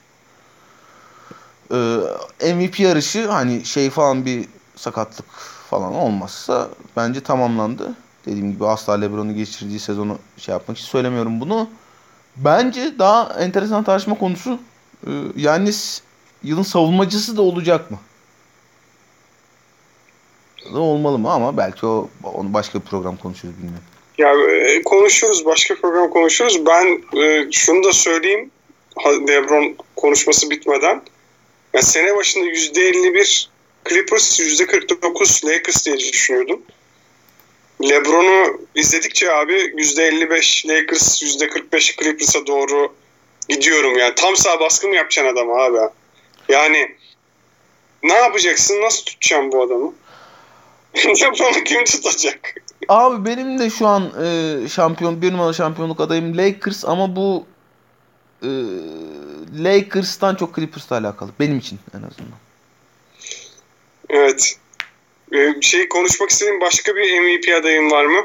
e, M V P yarışı hani şey falan bir sakatlık falan olmazsa bence tamamlandı. Dediğim gibi asla LeBron'u geçirdiği sezonu şey yapmak için söylemiyorum bunu. Bence daha enteresan tartışma konusu e, Yannis yılın savunmacısı da olacak mı? Da olmalı mı ama belki o onu başka bir program konuşuruz bilmiyorum. Ya e, konuşuruz, başka program konuşuruz. Ben e, şunu da söyleyeyim. LeBron konuşması bitmeden. Yani sene başında yüzde elli bir Clippers, yüzde kırk dokuz Lakers diye düşünüyordum. LeBron'u izledikçe abi yüzde elli beş Lakers, yüzde kırk beş Clippers'a doğru gidiyorum yani. Tam sağ baskı mı yapacaksın adamı abi? Yani ne yapacaksın? Nasıl tutacaksın bu adamı? LeBron'u kim tutacak? Abi benim de şu an e, şampiyon bir numaralı şampiyonluk adayım Lakers ama bu e, Lakers'tan çok Clippers'la alakalı. Benim için en azından. Evet. Ee, şey konuşmak istediğin başka bir M V P adayın var mı?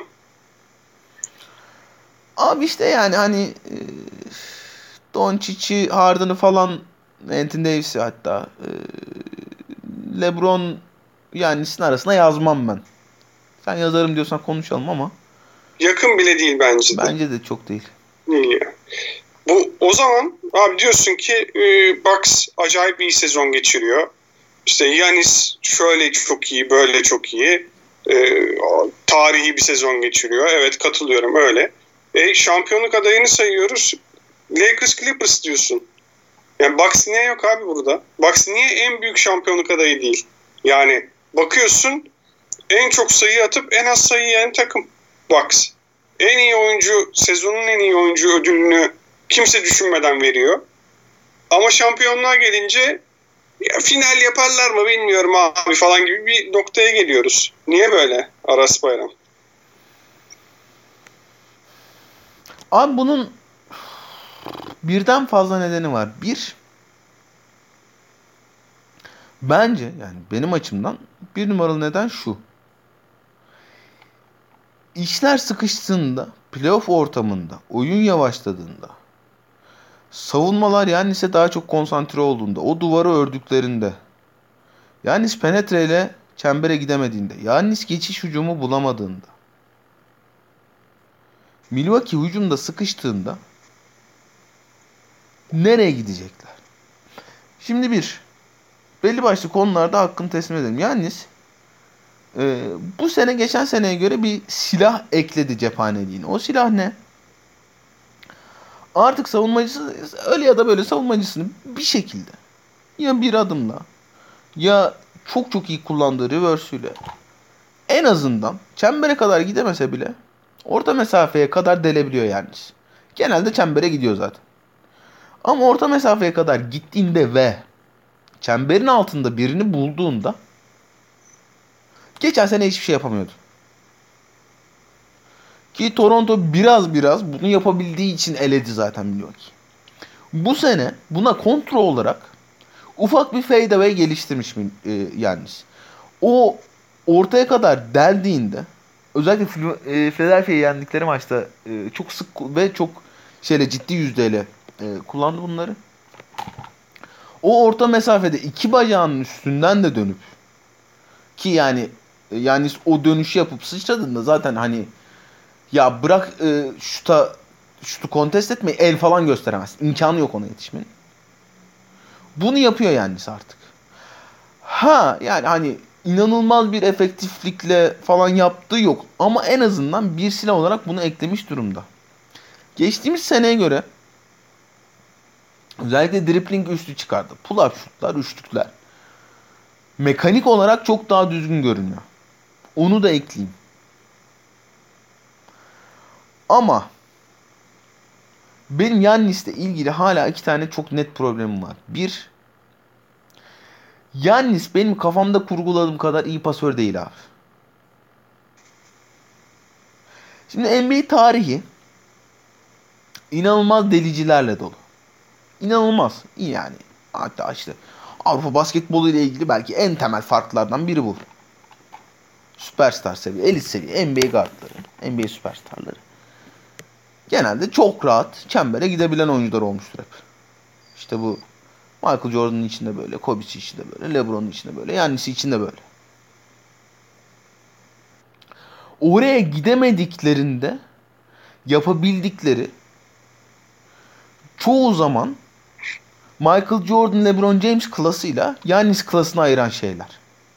Abi işte yani hani e, Doncic'i, Harden'ı falan, Anthony Davis'i hatta e, LeBron Yannis'in arasına yazmam ben. Sen yazarım diyorsan konuşalım ama Yakın bile değil bence de. bence de çok değil. Değil ya. Bu o zaman abi diyorsun ki e, Bucks acayip iyi sezon geçiriyor. İşte Giannis şöyle çok iyi, böyle çok iyi. E, tarihi bir sezon geçiriyor. Evet katılıyorum öyle. E, şampiyonluk adayını sayıyoruz. Lakers Clippers diyorsun. Yani Bucks niye yok abi burada? Bucks niye en büyük şampiyonluk adayı değil? Yani bakıyorsun en çok sayı atıp en az sayı yiyen takım Bucks. En iyi oyuncu, sezonun en iyi oyuncu ödülünü kimse düşünmeden veriyor. Ama şampiyonluğa gelince ya final yaparlar mı bilmiyorum abi falan gibi bir noktaya geliyoruz. Niye böyle Aras Bayram? Abi bunun birden fazla nedeni var. Bir, bence yani benim açımdan bir numaralı neden şu. İşler sıkıştığında, playoff ortamında, oyun yavaşladığında Savunmalar Yannis'e daha çok konsantre olduğunda, o duvarı ördüklerinde, Yannis penetreyle çembere gidemediğinde, Yannis geçiş hücumu bulamadığında, Milwaukee hücumda sıkıştığında nereye gidecekler? Şimdi bir, belli başlı konularda hakkını teslim edelim. Yannis e, bu sene geçen seneye göre bir silah ekledi cephaneliğine. O silah ne? Artık savunmacısı öyle ya da böyle savunmacısını bir şekilde ya bir adımla ya çok çok iyi kullandığı reverse'üyle en azından çembere kadar gidemese bile orta mesafeye kadar delebiliyor yani. Genelde çembere gidiyor zaten. Ama orta mesafeye kadar gittiğinde ve çemberin altında birini bulduğunda geçen sene hiçbir şey yapamıyordu. Ki Toronto biraz biraz bunu yapabildiği için eledi zaten Milwaukee. Bu sene buna kontra olarak ufak bir fadeaway geliştirmiş mi e, Yannis. O ortaya kadar deldiğinde özellikle e, Philadelphia'yı yendikleri maçta e, çok sık ve çok şeyle ciddi yüzdeyle e, kullandı bunları. O orta mesafede iki bacağının üstünden de dönüp ki yani e, Yannis o dönüşü yapıp sıçradığında zaten hani ya bırak e, şuta şutu kontest etmeyi el falan gösteremez. İmkanı yok ona yetişmenin. Bunu yapıyor Yannis artık. Ha yani hani inanılmaz bir efektiflikle falan yaptığı yok. Ama en azından bir silah olarak bunu eklemiş durumda. Geçtiğimiz seneye göre özellikle dribbling üstü çıkardı. Pull-up şutlar, üçlükler. Mekanik olarak çok daha düzgün görünüyor. Onu da ekleyeyim. Ama benim Yannis'le ilgili hala iki tane çok net problemim var. Bir, Yannis benim kafamda kurguladığım kadar iyi pasör değil abi. Şimdi N B A tarihi inanılmaz delicilerle dolu. İnanılmaz. İyi yani. Hatta işte Avrupa basketbolu ile ilgili belki en temel farklardan biri bu. Süperstar seviye, elit seviye, N B A guardları, N B A süperstarları. Genelde çok rahat çembere gidebilen oyuncular olmuştur hep. İşte bu Michael Jordan'ın içinde böyle, Kobe'si içinde böyle, LeBron'un içinde böyle, Yannis'i içinde böyle. Oraya gidemediklerinde yapabildikleri çoğu zaman Michael Jordan, LeBron James klasıyla Yannis klasını ayıran şeyler.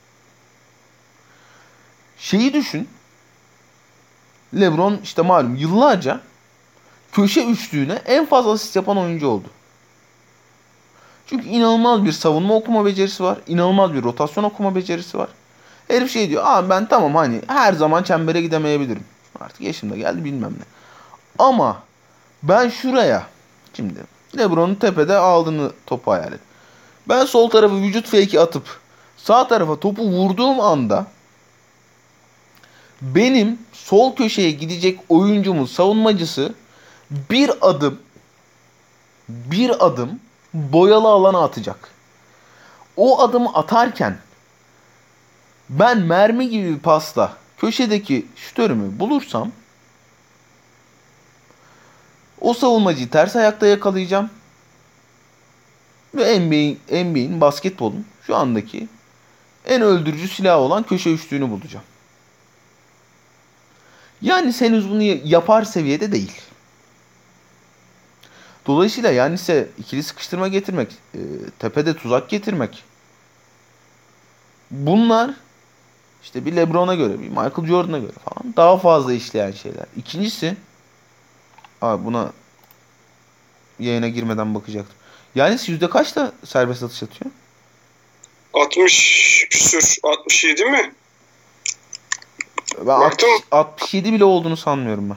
Şeyi düşün. LeBron işte malum yıllarca köşe üçlüğüne en fazla asist yapan oyuncu oldu. Çünkü inanılmaz bir savunma okuma becerisi var. İnanılmaz bir rotasyon okuma becerisi var. Herif şey diyor. Aa ben tamam hani her zaman çembere gidemeyebilirim. Artık yaşım da geldi bilmem ne. Ama ben şuraya şimdi LeBron'un tepede aldığını topu hayal et. Ben sol tarafı vücut fake'i atıp sağ tarafa topu vurduğum anda benim sol köşeye gidecek oyuncumun savunmacısı bir adım bir adım boyalı alana atacak. O adımı atarken ben mermi gibi bir pasla köşedeki şütörümü bulursam o savunmacıyı ters ayakta yakalayacağım ve N B A'in N B A'in basketbolun şu andaki en öldürücü silahı olan köşe üçlüğünü bulacağım. Yani henüz bunu yapar seviyede değil. Dolayısıyla yani ise ikili sıkıştırma getirmek, e, tepede tuzak getirmek. Bunlar işte bir LeBron'a göre, bir Michael Jordan'a göre falan daha fazla işleyen şeyler. İkincisi, abi buna yayına girmeden bakacaktım. Yani yüzde kaçta serbest atış atıyor? altmış küsür, altmış yedi mi? Ben altmış, altmış yedi bile olduğunu sanmıyorum ben.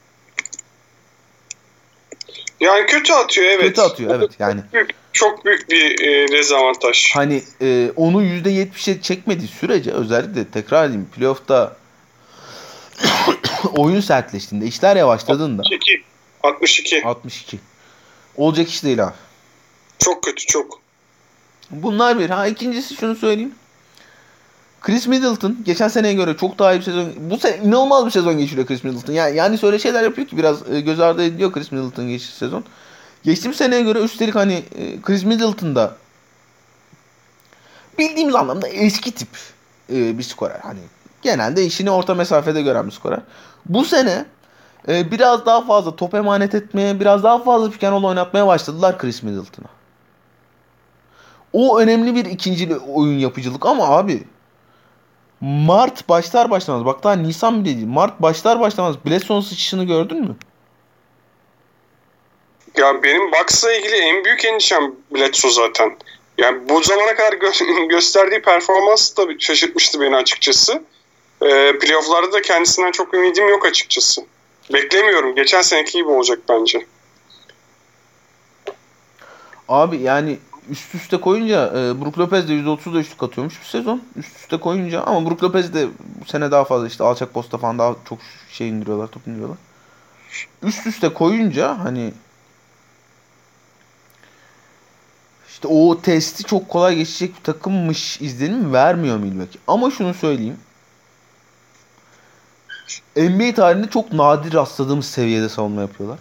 Yani kötü atıyor evet. Kötü atıyor evet yani. Çok büyük, çok büyük bir e, dezavantaj. Hani e, onu yüzde yetmişe çekmediği sürece özellikle tekrar edeyim playoff'ta oyun sertleştiğinde, işler yavaşladığında altmış iki. altmış iki. altmış iki. Olacak iş değil abi. Çok kötü çok. Bunlar bir. Ha ikincisi şunu söyleyeyim. Chris Middleton geçen seneye göre çok daha iyi bir sezon. Bu sene inanılmaz bir sezon geçiriyor Chris Middleton. Yani yani öyle şeyler yapıyor ki biraz göz ardı ediliyor Chris Middleton geçtiği sezon. Geçtiğimiz seneye göre üstelik hani e, Chris Middleton da bildiğimiz anlamda eski tip e, bir skorer. Hani genelde işini orta mesafede gören bir skorer. Bu sene e, biraz daha fazla top emanet etmeye, biraz daha fazla pick and roll oynatmaya başladılar Chris Middleton'a. O önemli bir ikinci oyun yapıcılık ama abi Mart başlar başlamaz. Bak daha Nisan bile değil. Mart başlar başlamaz. Bledsoe'nun sıçışını gördün mü? Ya benim Bucks'la ilgili en büyük endişem Bledsoe zaten. Yani bu zamana kadar gö- gösterdiği performans da şaşırtmıştı beni açıkçası. Ee, playoff'larda da kendisinden çok ümidim yok açıkçası. Beklemiyorum. Geçen seneki gibi olacak bence. Abi yani üst üste koyunca e, Brook Lopez de yüzde otuz da üçlük atıyormuş bu sezon. Üst üste koyunca ama Brook Lopez de bu sene daha fazla işte alçak posta falan daha çok şey indiriyorlar, top indiriyorlar. Üst üste koyunca hani işte o testi çok kolay geçecek bir takımmış izlenimi vermiyor Milwaukee. Ama şunu söyleyeyim. N B A tarihinde çok nadir rastladığımız seviyede savunma yapıyorlar.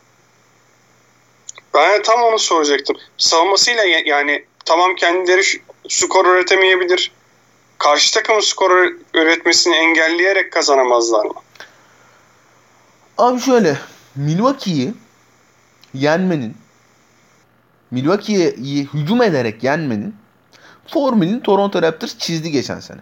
Ben tam onu soracaktım. Savunmasıyla yani tamam kendileri şu- skor üretemeyebilir. Karşı takımın skor üretmesini engelleyerek kazanamazlar mı? Abi şöyle Milwaukee'yi yenmenin Milwaukee'ye hücum ederek yenmenin formülünü Toronto Raptors çizdi geçen sene.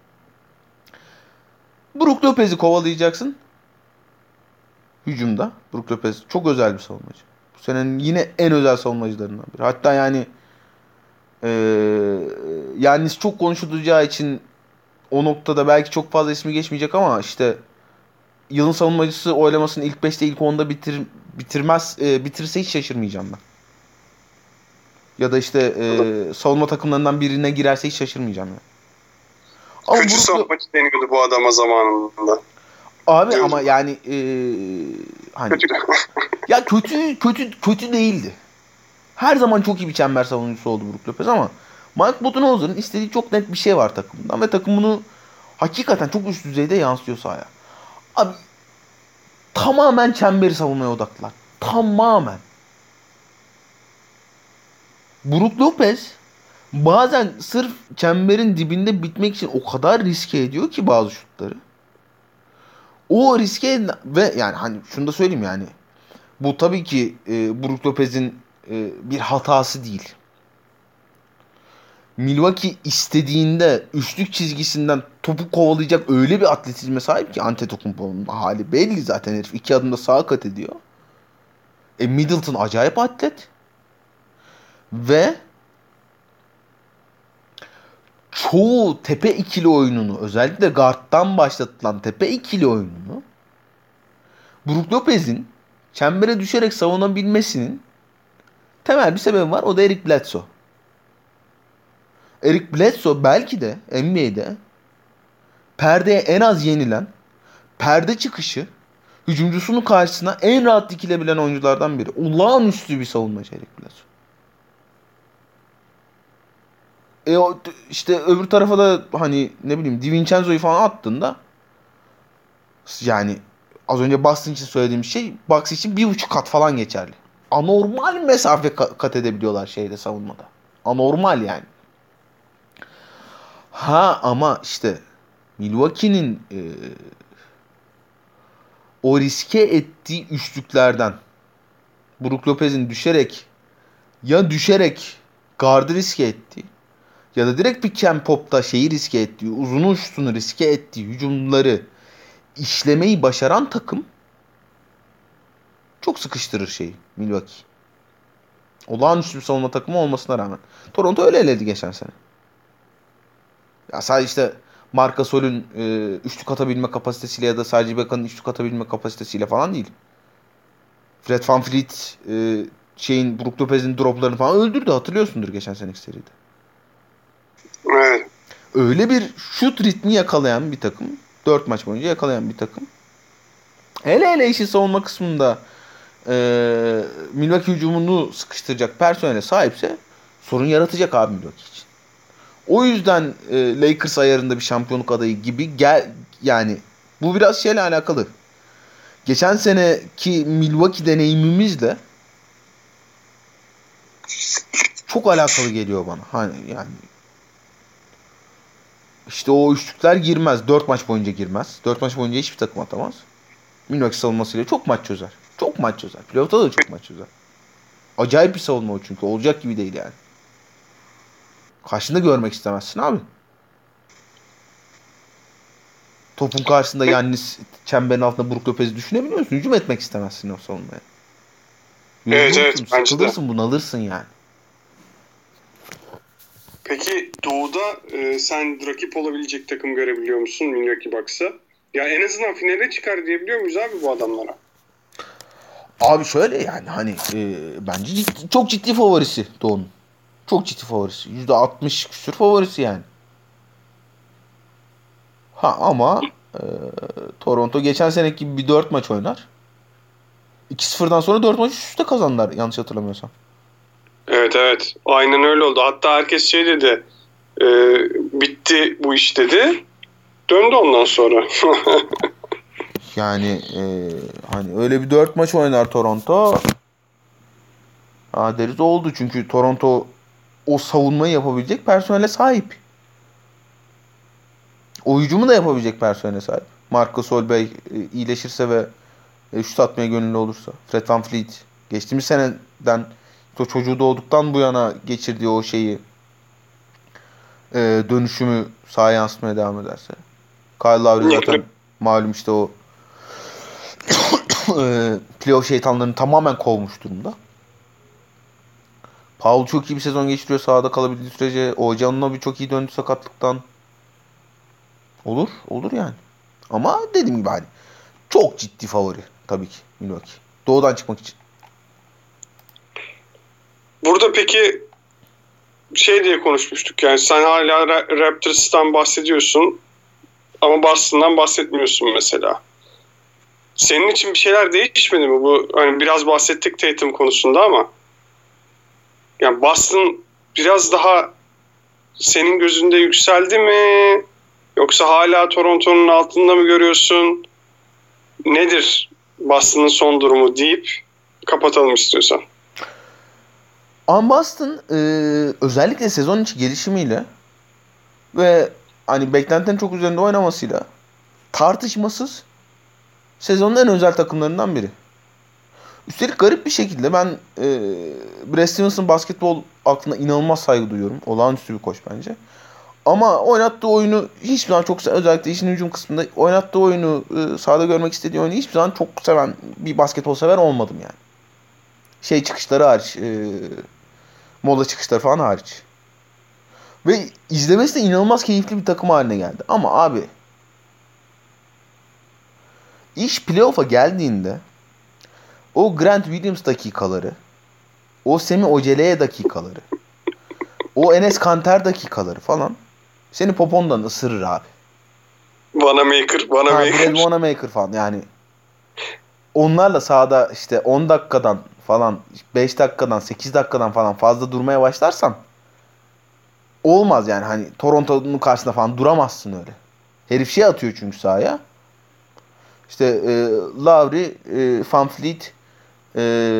Brook Lopez'i kovalayacaksın. Hücumda. Brook Lopez çok özel bir savunmacı. Bu senenin yine en özel savunmacılarından biri. Hatta yani ee, yani çok konuşulacağı için o noktada belki çok fazla ismi geçmeyecek ama işte yılın savunmacısı oylamasını ilk beşte ilk onda bitir, bitirmez e, bitirse hiç şaşırmayacağım ben. Ya da işte e, savunma takımlarından birine girerse hiç şaşırmayacağım yani. Ama Kötü Brook, savunmacı deniyordu bu adama zamanında. abi Diyorum. ama yani e, hani Kötü. ya kötü kötü kötü değildi. Her zaman çok iyi bir çember savunucusu oldu Brook Lopez ama Mike Budenholzer'ın istediği çok net bir şey var takımından ve takım bunu hakikaten çok üst düzeyde yansıtıyor sahaya. Abi tamamen çemberi savunmaya odaklılar. Tamamen. Brook Lopez bazen sırf çemberin dibinde bitmek için o kadar riske ediyor ki bazı şutları. O riske ve yani hani şunu da söyleyeyim yani bu tabii ki e, Brook Lopez'in e, bir hatası değil. Milwaukee istediğinde üçlük çizgisinden topu kovalayacak öyle bir atletizme sahip ki Antetokounmpo'nun hali belli zaten herif iki adımda sağa kat ediyor. E Middleton acayip atlet ve çoğu tepe ikili oyununu özellikle guard'dan başlatılan tepe ikili oyununu Brook Lopez'in çembere düşerek savunabilmesinin temel bir sebebi var. O da Eric Bledsoe. Eric Bledsoe belki de N B A'de perdeye en az yenilen, perde çıkışı hücumcusunun karşısına en rahat dikilebilen oyunculardan biri. Olağanüstü bir savunmacı Eric Bledsoe. E o, işte öbür tarafa da hani ne bileyim DiVincenzo'yu falan attığında yani az önce Boston için söylediğim şey Bucks için bir buçuk kat falan geçerli. Anormal mesafe ka- kat edebiliyorlar şeyde savunmada. Anormal yani. Ha ama işte Milwaukee'nin e, o riske ettiği üçlüklerden Brook Lopez'in düşerek ya düşerek gardı riske ettiği ya da direkt pick and pop'ta şeyi riske ettiği, uzun uçtuğunu riske ettiği hücumları işlemeyi başaran takım çok sıkıştırır şeyi Milwaukee. Olağanüstü bir savunma takımı olmasına rağmen. Toronto öyle eledi geçen sene. Ya sadece işte Marc Gasol'ün e, üçlük atabilme kapasitesiyle ya da sadece Ibaka'nın üçlük atabilme kapasitesiyle falan değil. Fred VanVleet e, şeyin Brook Lopez'in droplarını falan öldürdü. Hatırlıyorsundur geçen seneki seride. Evet. Öyle bir şut ritmi yakalayan bir takım. Dört maç boyunca yakalayan bir takım. Hele hele işin savunma kısmında e, Milwaukee hücumunu sıkıştıracak personele sahipse sorun yaratacak abi Milwaukee için. O yüzden e, Lakers ayarında bir şampiyonluk adayı gibi gel yani bu biraz şeyle alakalı. Geçen seneki Milwaukee deneyimimizle çok alakalı geliyor bana. Hani yani işte o üçlükler girmez. Dört maç boyunca girmez. Dört maç boyunca hiçbir takım atamaz. Milwaukee savunmasıyla çok maç çözer. Çok maç çözer. Playoff'ta da çok maç çözer. Acayip bir savunma o çünkü. Olacak gibi değil yani. Karşında görmek istemezsin abi. Topun karşısında Yannis çemberin altında Brook Lopez'i düşünebiliyor musun? Hücum etmek istemezsin o savunmaya. Evet, Yorulursun, evet, bence de. sıkılırsın, bunalırsın yani. Peki Doğu'da e, sen rakip olabilecek takım görebiliyor musun Milwaukee Bucks'a? Ya en azından finale çıkar diyebiliyor muyuz abi bu adamlara? Abi şöyle yani hani e, bence ciddi, çok ciddi favorisi Doğu'nun. Çok ciddi favorisi. yüzde altmış küsür favorisi yani. Ha ama e, Toronto geçen seneki gibi bir dört maç oynar. iki sıfırdan sonra dört maç üst üste kazandılar yanlış hatırlamıyorsam. Evet, evet. Aynen öyle oldu. Hatta herkes şey dedi. E, bitti bu iş dedi. Döndü ondan sonra. Yani e, hani öyle bir dört maç oynar Toronto. Ha deriz oldu çünkü Toronto o savunmayı yapabilecek personele sahip. O hücumu da yapabilecek personele sahip. Marcus Solbey e, iyileşirse ve e, şut atmaya gönüllü olursa. Fred VanVleet geçtiğimiz seneden o çocuğu doğduktan bu yana geçirdiği o şeyi e, dönüşümü sahaya yansıtmaya devam ederse. Kyle Lowry zaten malum işte o e, playoff şeytanlarını tamamen kovmuş durumda. Paul çok iyi bir sezon geçiriyor sahada kalabildiği sürece. Ocanov'la bir çok iyi döndü sakatlıktan. Olur. Olur yani. Ama dediğim gibi hani çok ciddi favori tabii ki Milwaukee. Doğudan çıkmak için. Burada peki şey diye konuşmuştuk yani sen hala Raptors'tan bahsediyorsun ama Boston'dan bahsetmiyorsun mesela. Senin için bir şeyler değişmedi mi bu? Hani biraz bahsettik Tatum konusunda ama yani Boston biraz daha senin gözünde yükseldi mi? Yoksa hala Toronto'nun altında mı görüyorsun? Nedir Boston'ın son durumu deyip kapatalım istiyorsan. Ama Boston e, özellikle sezon içi gelişimiyle ve hani beklentinin çok üzerinde oynamasıyla tartışmasız sezonun en özel takımlarından biri. Üstelik garip bir şekilde ben e, Brad Stevens'ın basketbol aklına inanılmaz saygı duyuyorum. Olağanüstü bir koç bence. Ama oynattığı oyunu hiçbir zaman çok seven, özellikle işin hücum kısmında oynattığı oyunu, e, sahada görmek istediği oyunu hiçbir zaman çok seven bir basketbol sever olmadım yani. Şey çıkışları hariç, e, mola çıkışları falan hariç. Ve izlemesi de inanılmaz keyifli bir takım haline geldi. Ama abi iş playoff'a geldiğinde o Grant Williams dakikaları, o Semi Ojeleye dakikaları, o Enes Kanter dakikaları falan seni popondan ısırır abi. Wanamaker, Wanamaker. Ha, Brad Wanamaker falan yani. Onlarla sahada işte on dakikadan falan, beş dakikadan, sekiz dakikadan falan fazla durmaya başlarsan olmaz yani. Hani Toronto'nun karşısında falan duramazsın öyle. Herif şey atıyor çünkü sahaya. İşte e, Lowry, e, VanVleet, e,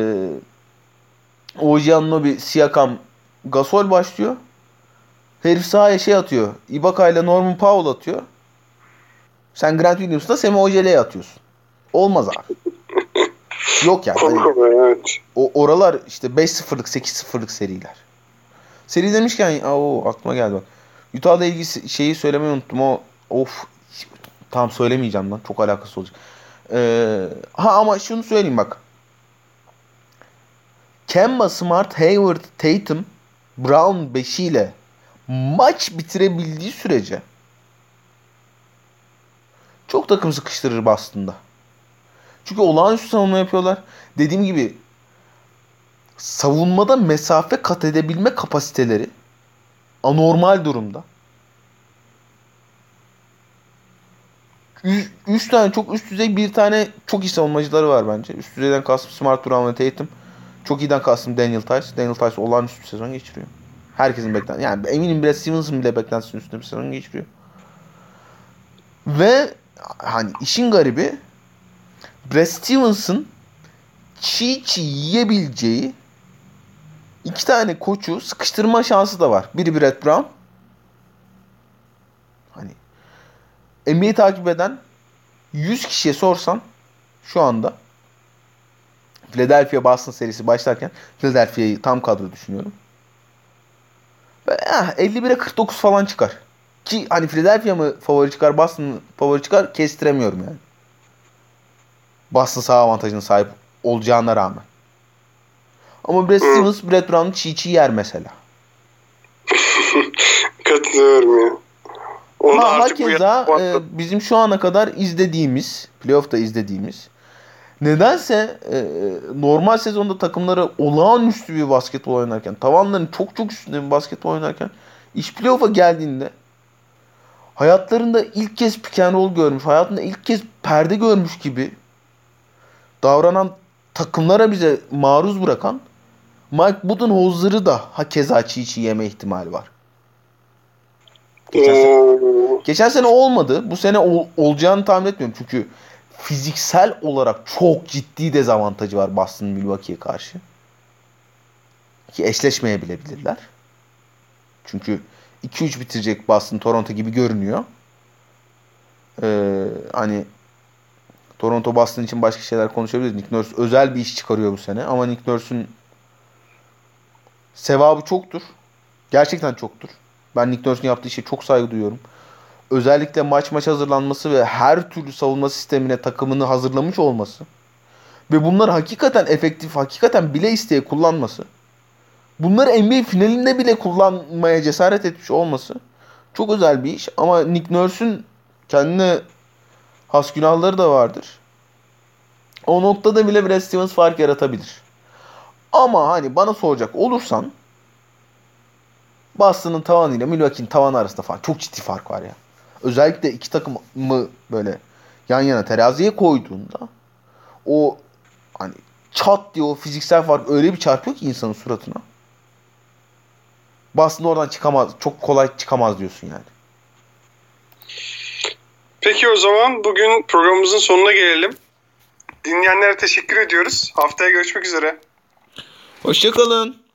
O G Anunoby, Siakam, Gasol başlıyor. Herif sahaya şey atıyor. Ibaka ile Norman Powell atıyor. Sen Grant Williams'la Semi Ojeleye atıyorsun. Olmaz abi. Yok yani. Hani, evet. o oralar işte beş sıfırlık, sekiz sıfırlık seriler. Seri demişken o aklıma geldi bak. Utah'la ilgili şeyi söylemeyi unuttum. O of tam söylemeyeceğim lan. Çok alakası olacak. Ee, ha ama şunu söyleyeyim bak. Kemba, Smart, Hayward, Tatum, Brown beşiyle maç bitirebildiği sürece çok takım sıkıştırır Boston'da. Çünkü olağanüstü savunma yapıyorlar. Dediğim gibi savunmada mesafe kat edebilme kapasiteleri anormal durumda. Üç tane çok üst düzey, bir tane çok iyi savunmacıları var bence. Üst düzeyden kastım Smart, Brown ve Tatum. Çok iyiden kastım Daniel Tice. Daniel Tice olağanüstü bir sezon geçiriyor. Herkesin beklentisi. Yani eminim Brad Stevens'ın bile beklentisinin üstünde bir sezon geçiriyor. Ve hani işin garibi Brad Stevens'ın çiğ çiğ yiyebileceği iki tane koçu sıkıştırma şansı da var. Biri Brett Brown. Hani N B A'yi takip eden yüz kişiye sorsan şu anda Philadelphia Boston serisi başlarken Philadelphia'yı tam kadro düşünüyorum. Ve eh, elli bire kırk dokuz falan çıkar. Ki hani Philadelphia mı favori çıkar, Boston mı favori çıkar kestiremiyorum yani. Boston saha avantajına sahip olacağına rağmen. Ama Brad Stevens, Brett Brown'u çiğ çiğ yer mesela. Katılıyorum ya. Ha, hakeza e, bizim şu ana kadar izlediğimiz, playoff'ta izlediğimiz, nedense e, normal sezonda takımları olağanüstü bir basketbol oynarken, tavanların çok çok üstünde bir basketbol oynarken, iş playoff'a geldiğinde hayatlarında ilk kez pick and roll görmüş, hayatında ilk kez perde görmüş gibi davranan takımlara bize maruz bırakan Mike Budenholzer'ı da hakeza çiğ çiğ yeme ihtimali var. Geçen sene, geçen sene olmadı. Bu sene ol, olacağını tahmin etmiyorum. Çünkü fiziksel olarak çok ciddi dezavantajı var Boston Milwaukee'ye karşı. Ki eşleşmeyebilirler. Çünkü iki üç bitirecek Boston Toronto gibi görünüyor. Ee, hani Toronto Boston için başka şeyler konuşabiliriz. Nick Nurse özel bir iş çıkarıyor bu sene. Ama Nick Nurse'un sevabı çoktur. Gerçekten çoktur. Ben Nick Nurse'un yaptığı işe çok saygı duyuyorum. Özellikle maç maç hazırlanması ve her türlü savunma sistemine takımını hazırlamış olması ve bunları hakikaten efektif, hakikaten bile isteye kullanması, bunları N B A finalinde bile kullanmaya cesaret etmiş olması çok özel bir iş. Ama Nick Nurse'un kendine has günahları da vardır. O noktada bile Brad Stevens fark yaratabilir. Ama hani bana soracak olursan Boston'ın tavanıyla Milwaukee'nin tavanı arasında falan çok ciddi fark var ya. Özellikle iki takımı böyle yan yana teraziye koyduğunda o hani çat diye o fiziksel fark öyle bir çarpıyor ki insanın suratına. Boston oradan çıkamaz. Çok kolay çıkamaz diyorsun yani. Peki o zaman bugün programımızın sonuna gelelim. Dinleyenlere teşekkür ediyoruz. Haftaya görüşmek üzere. Hoşçakalın.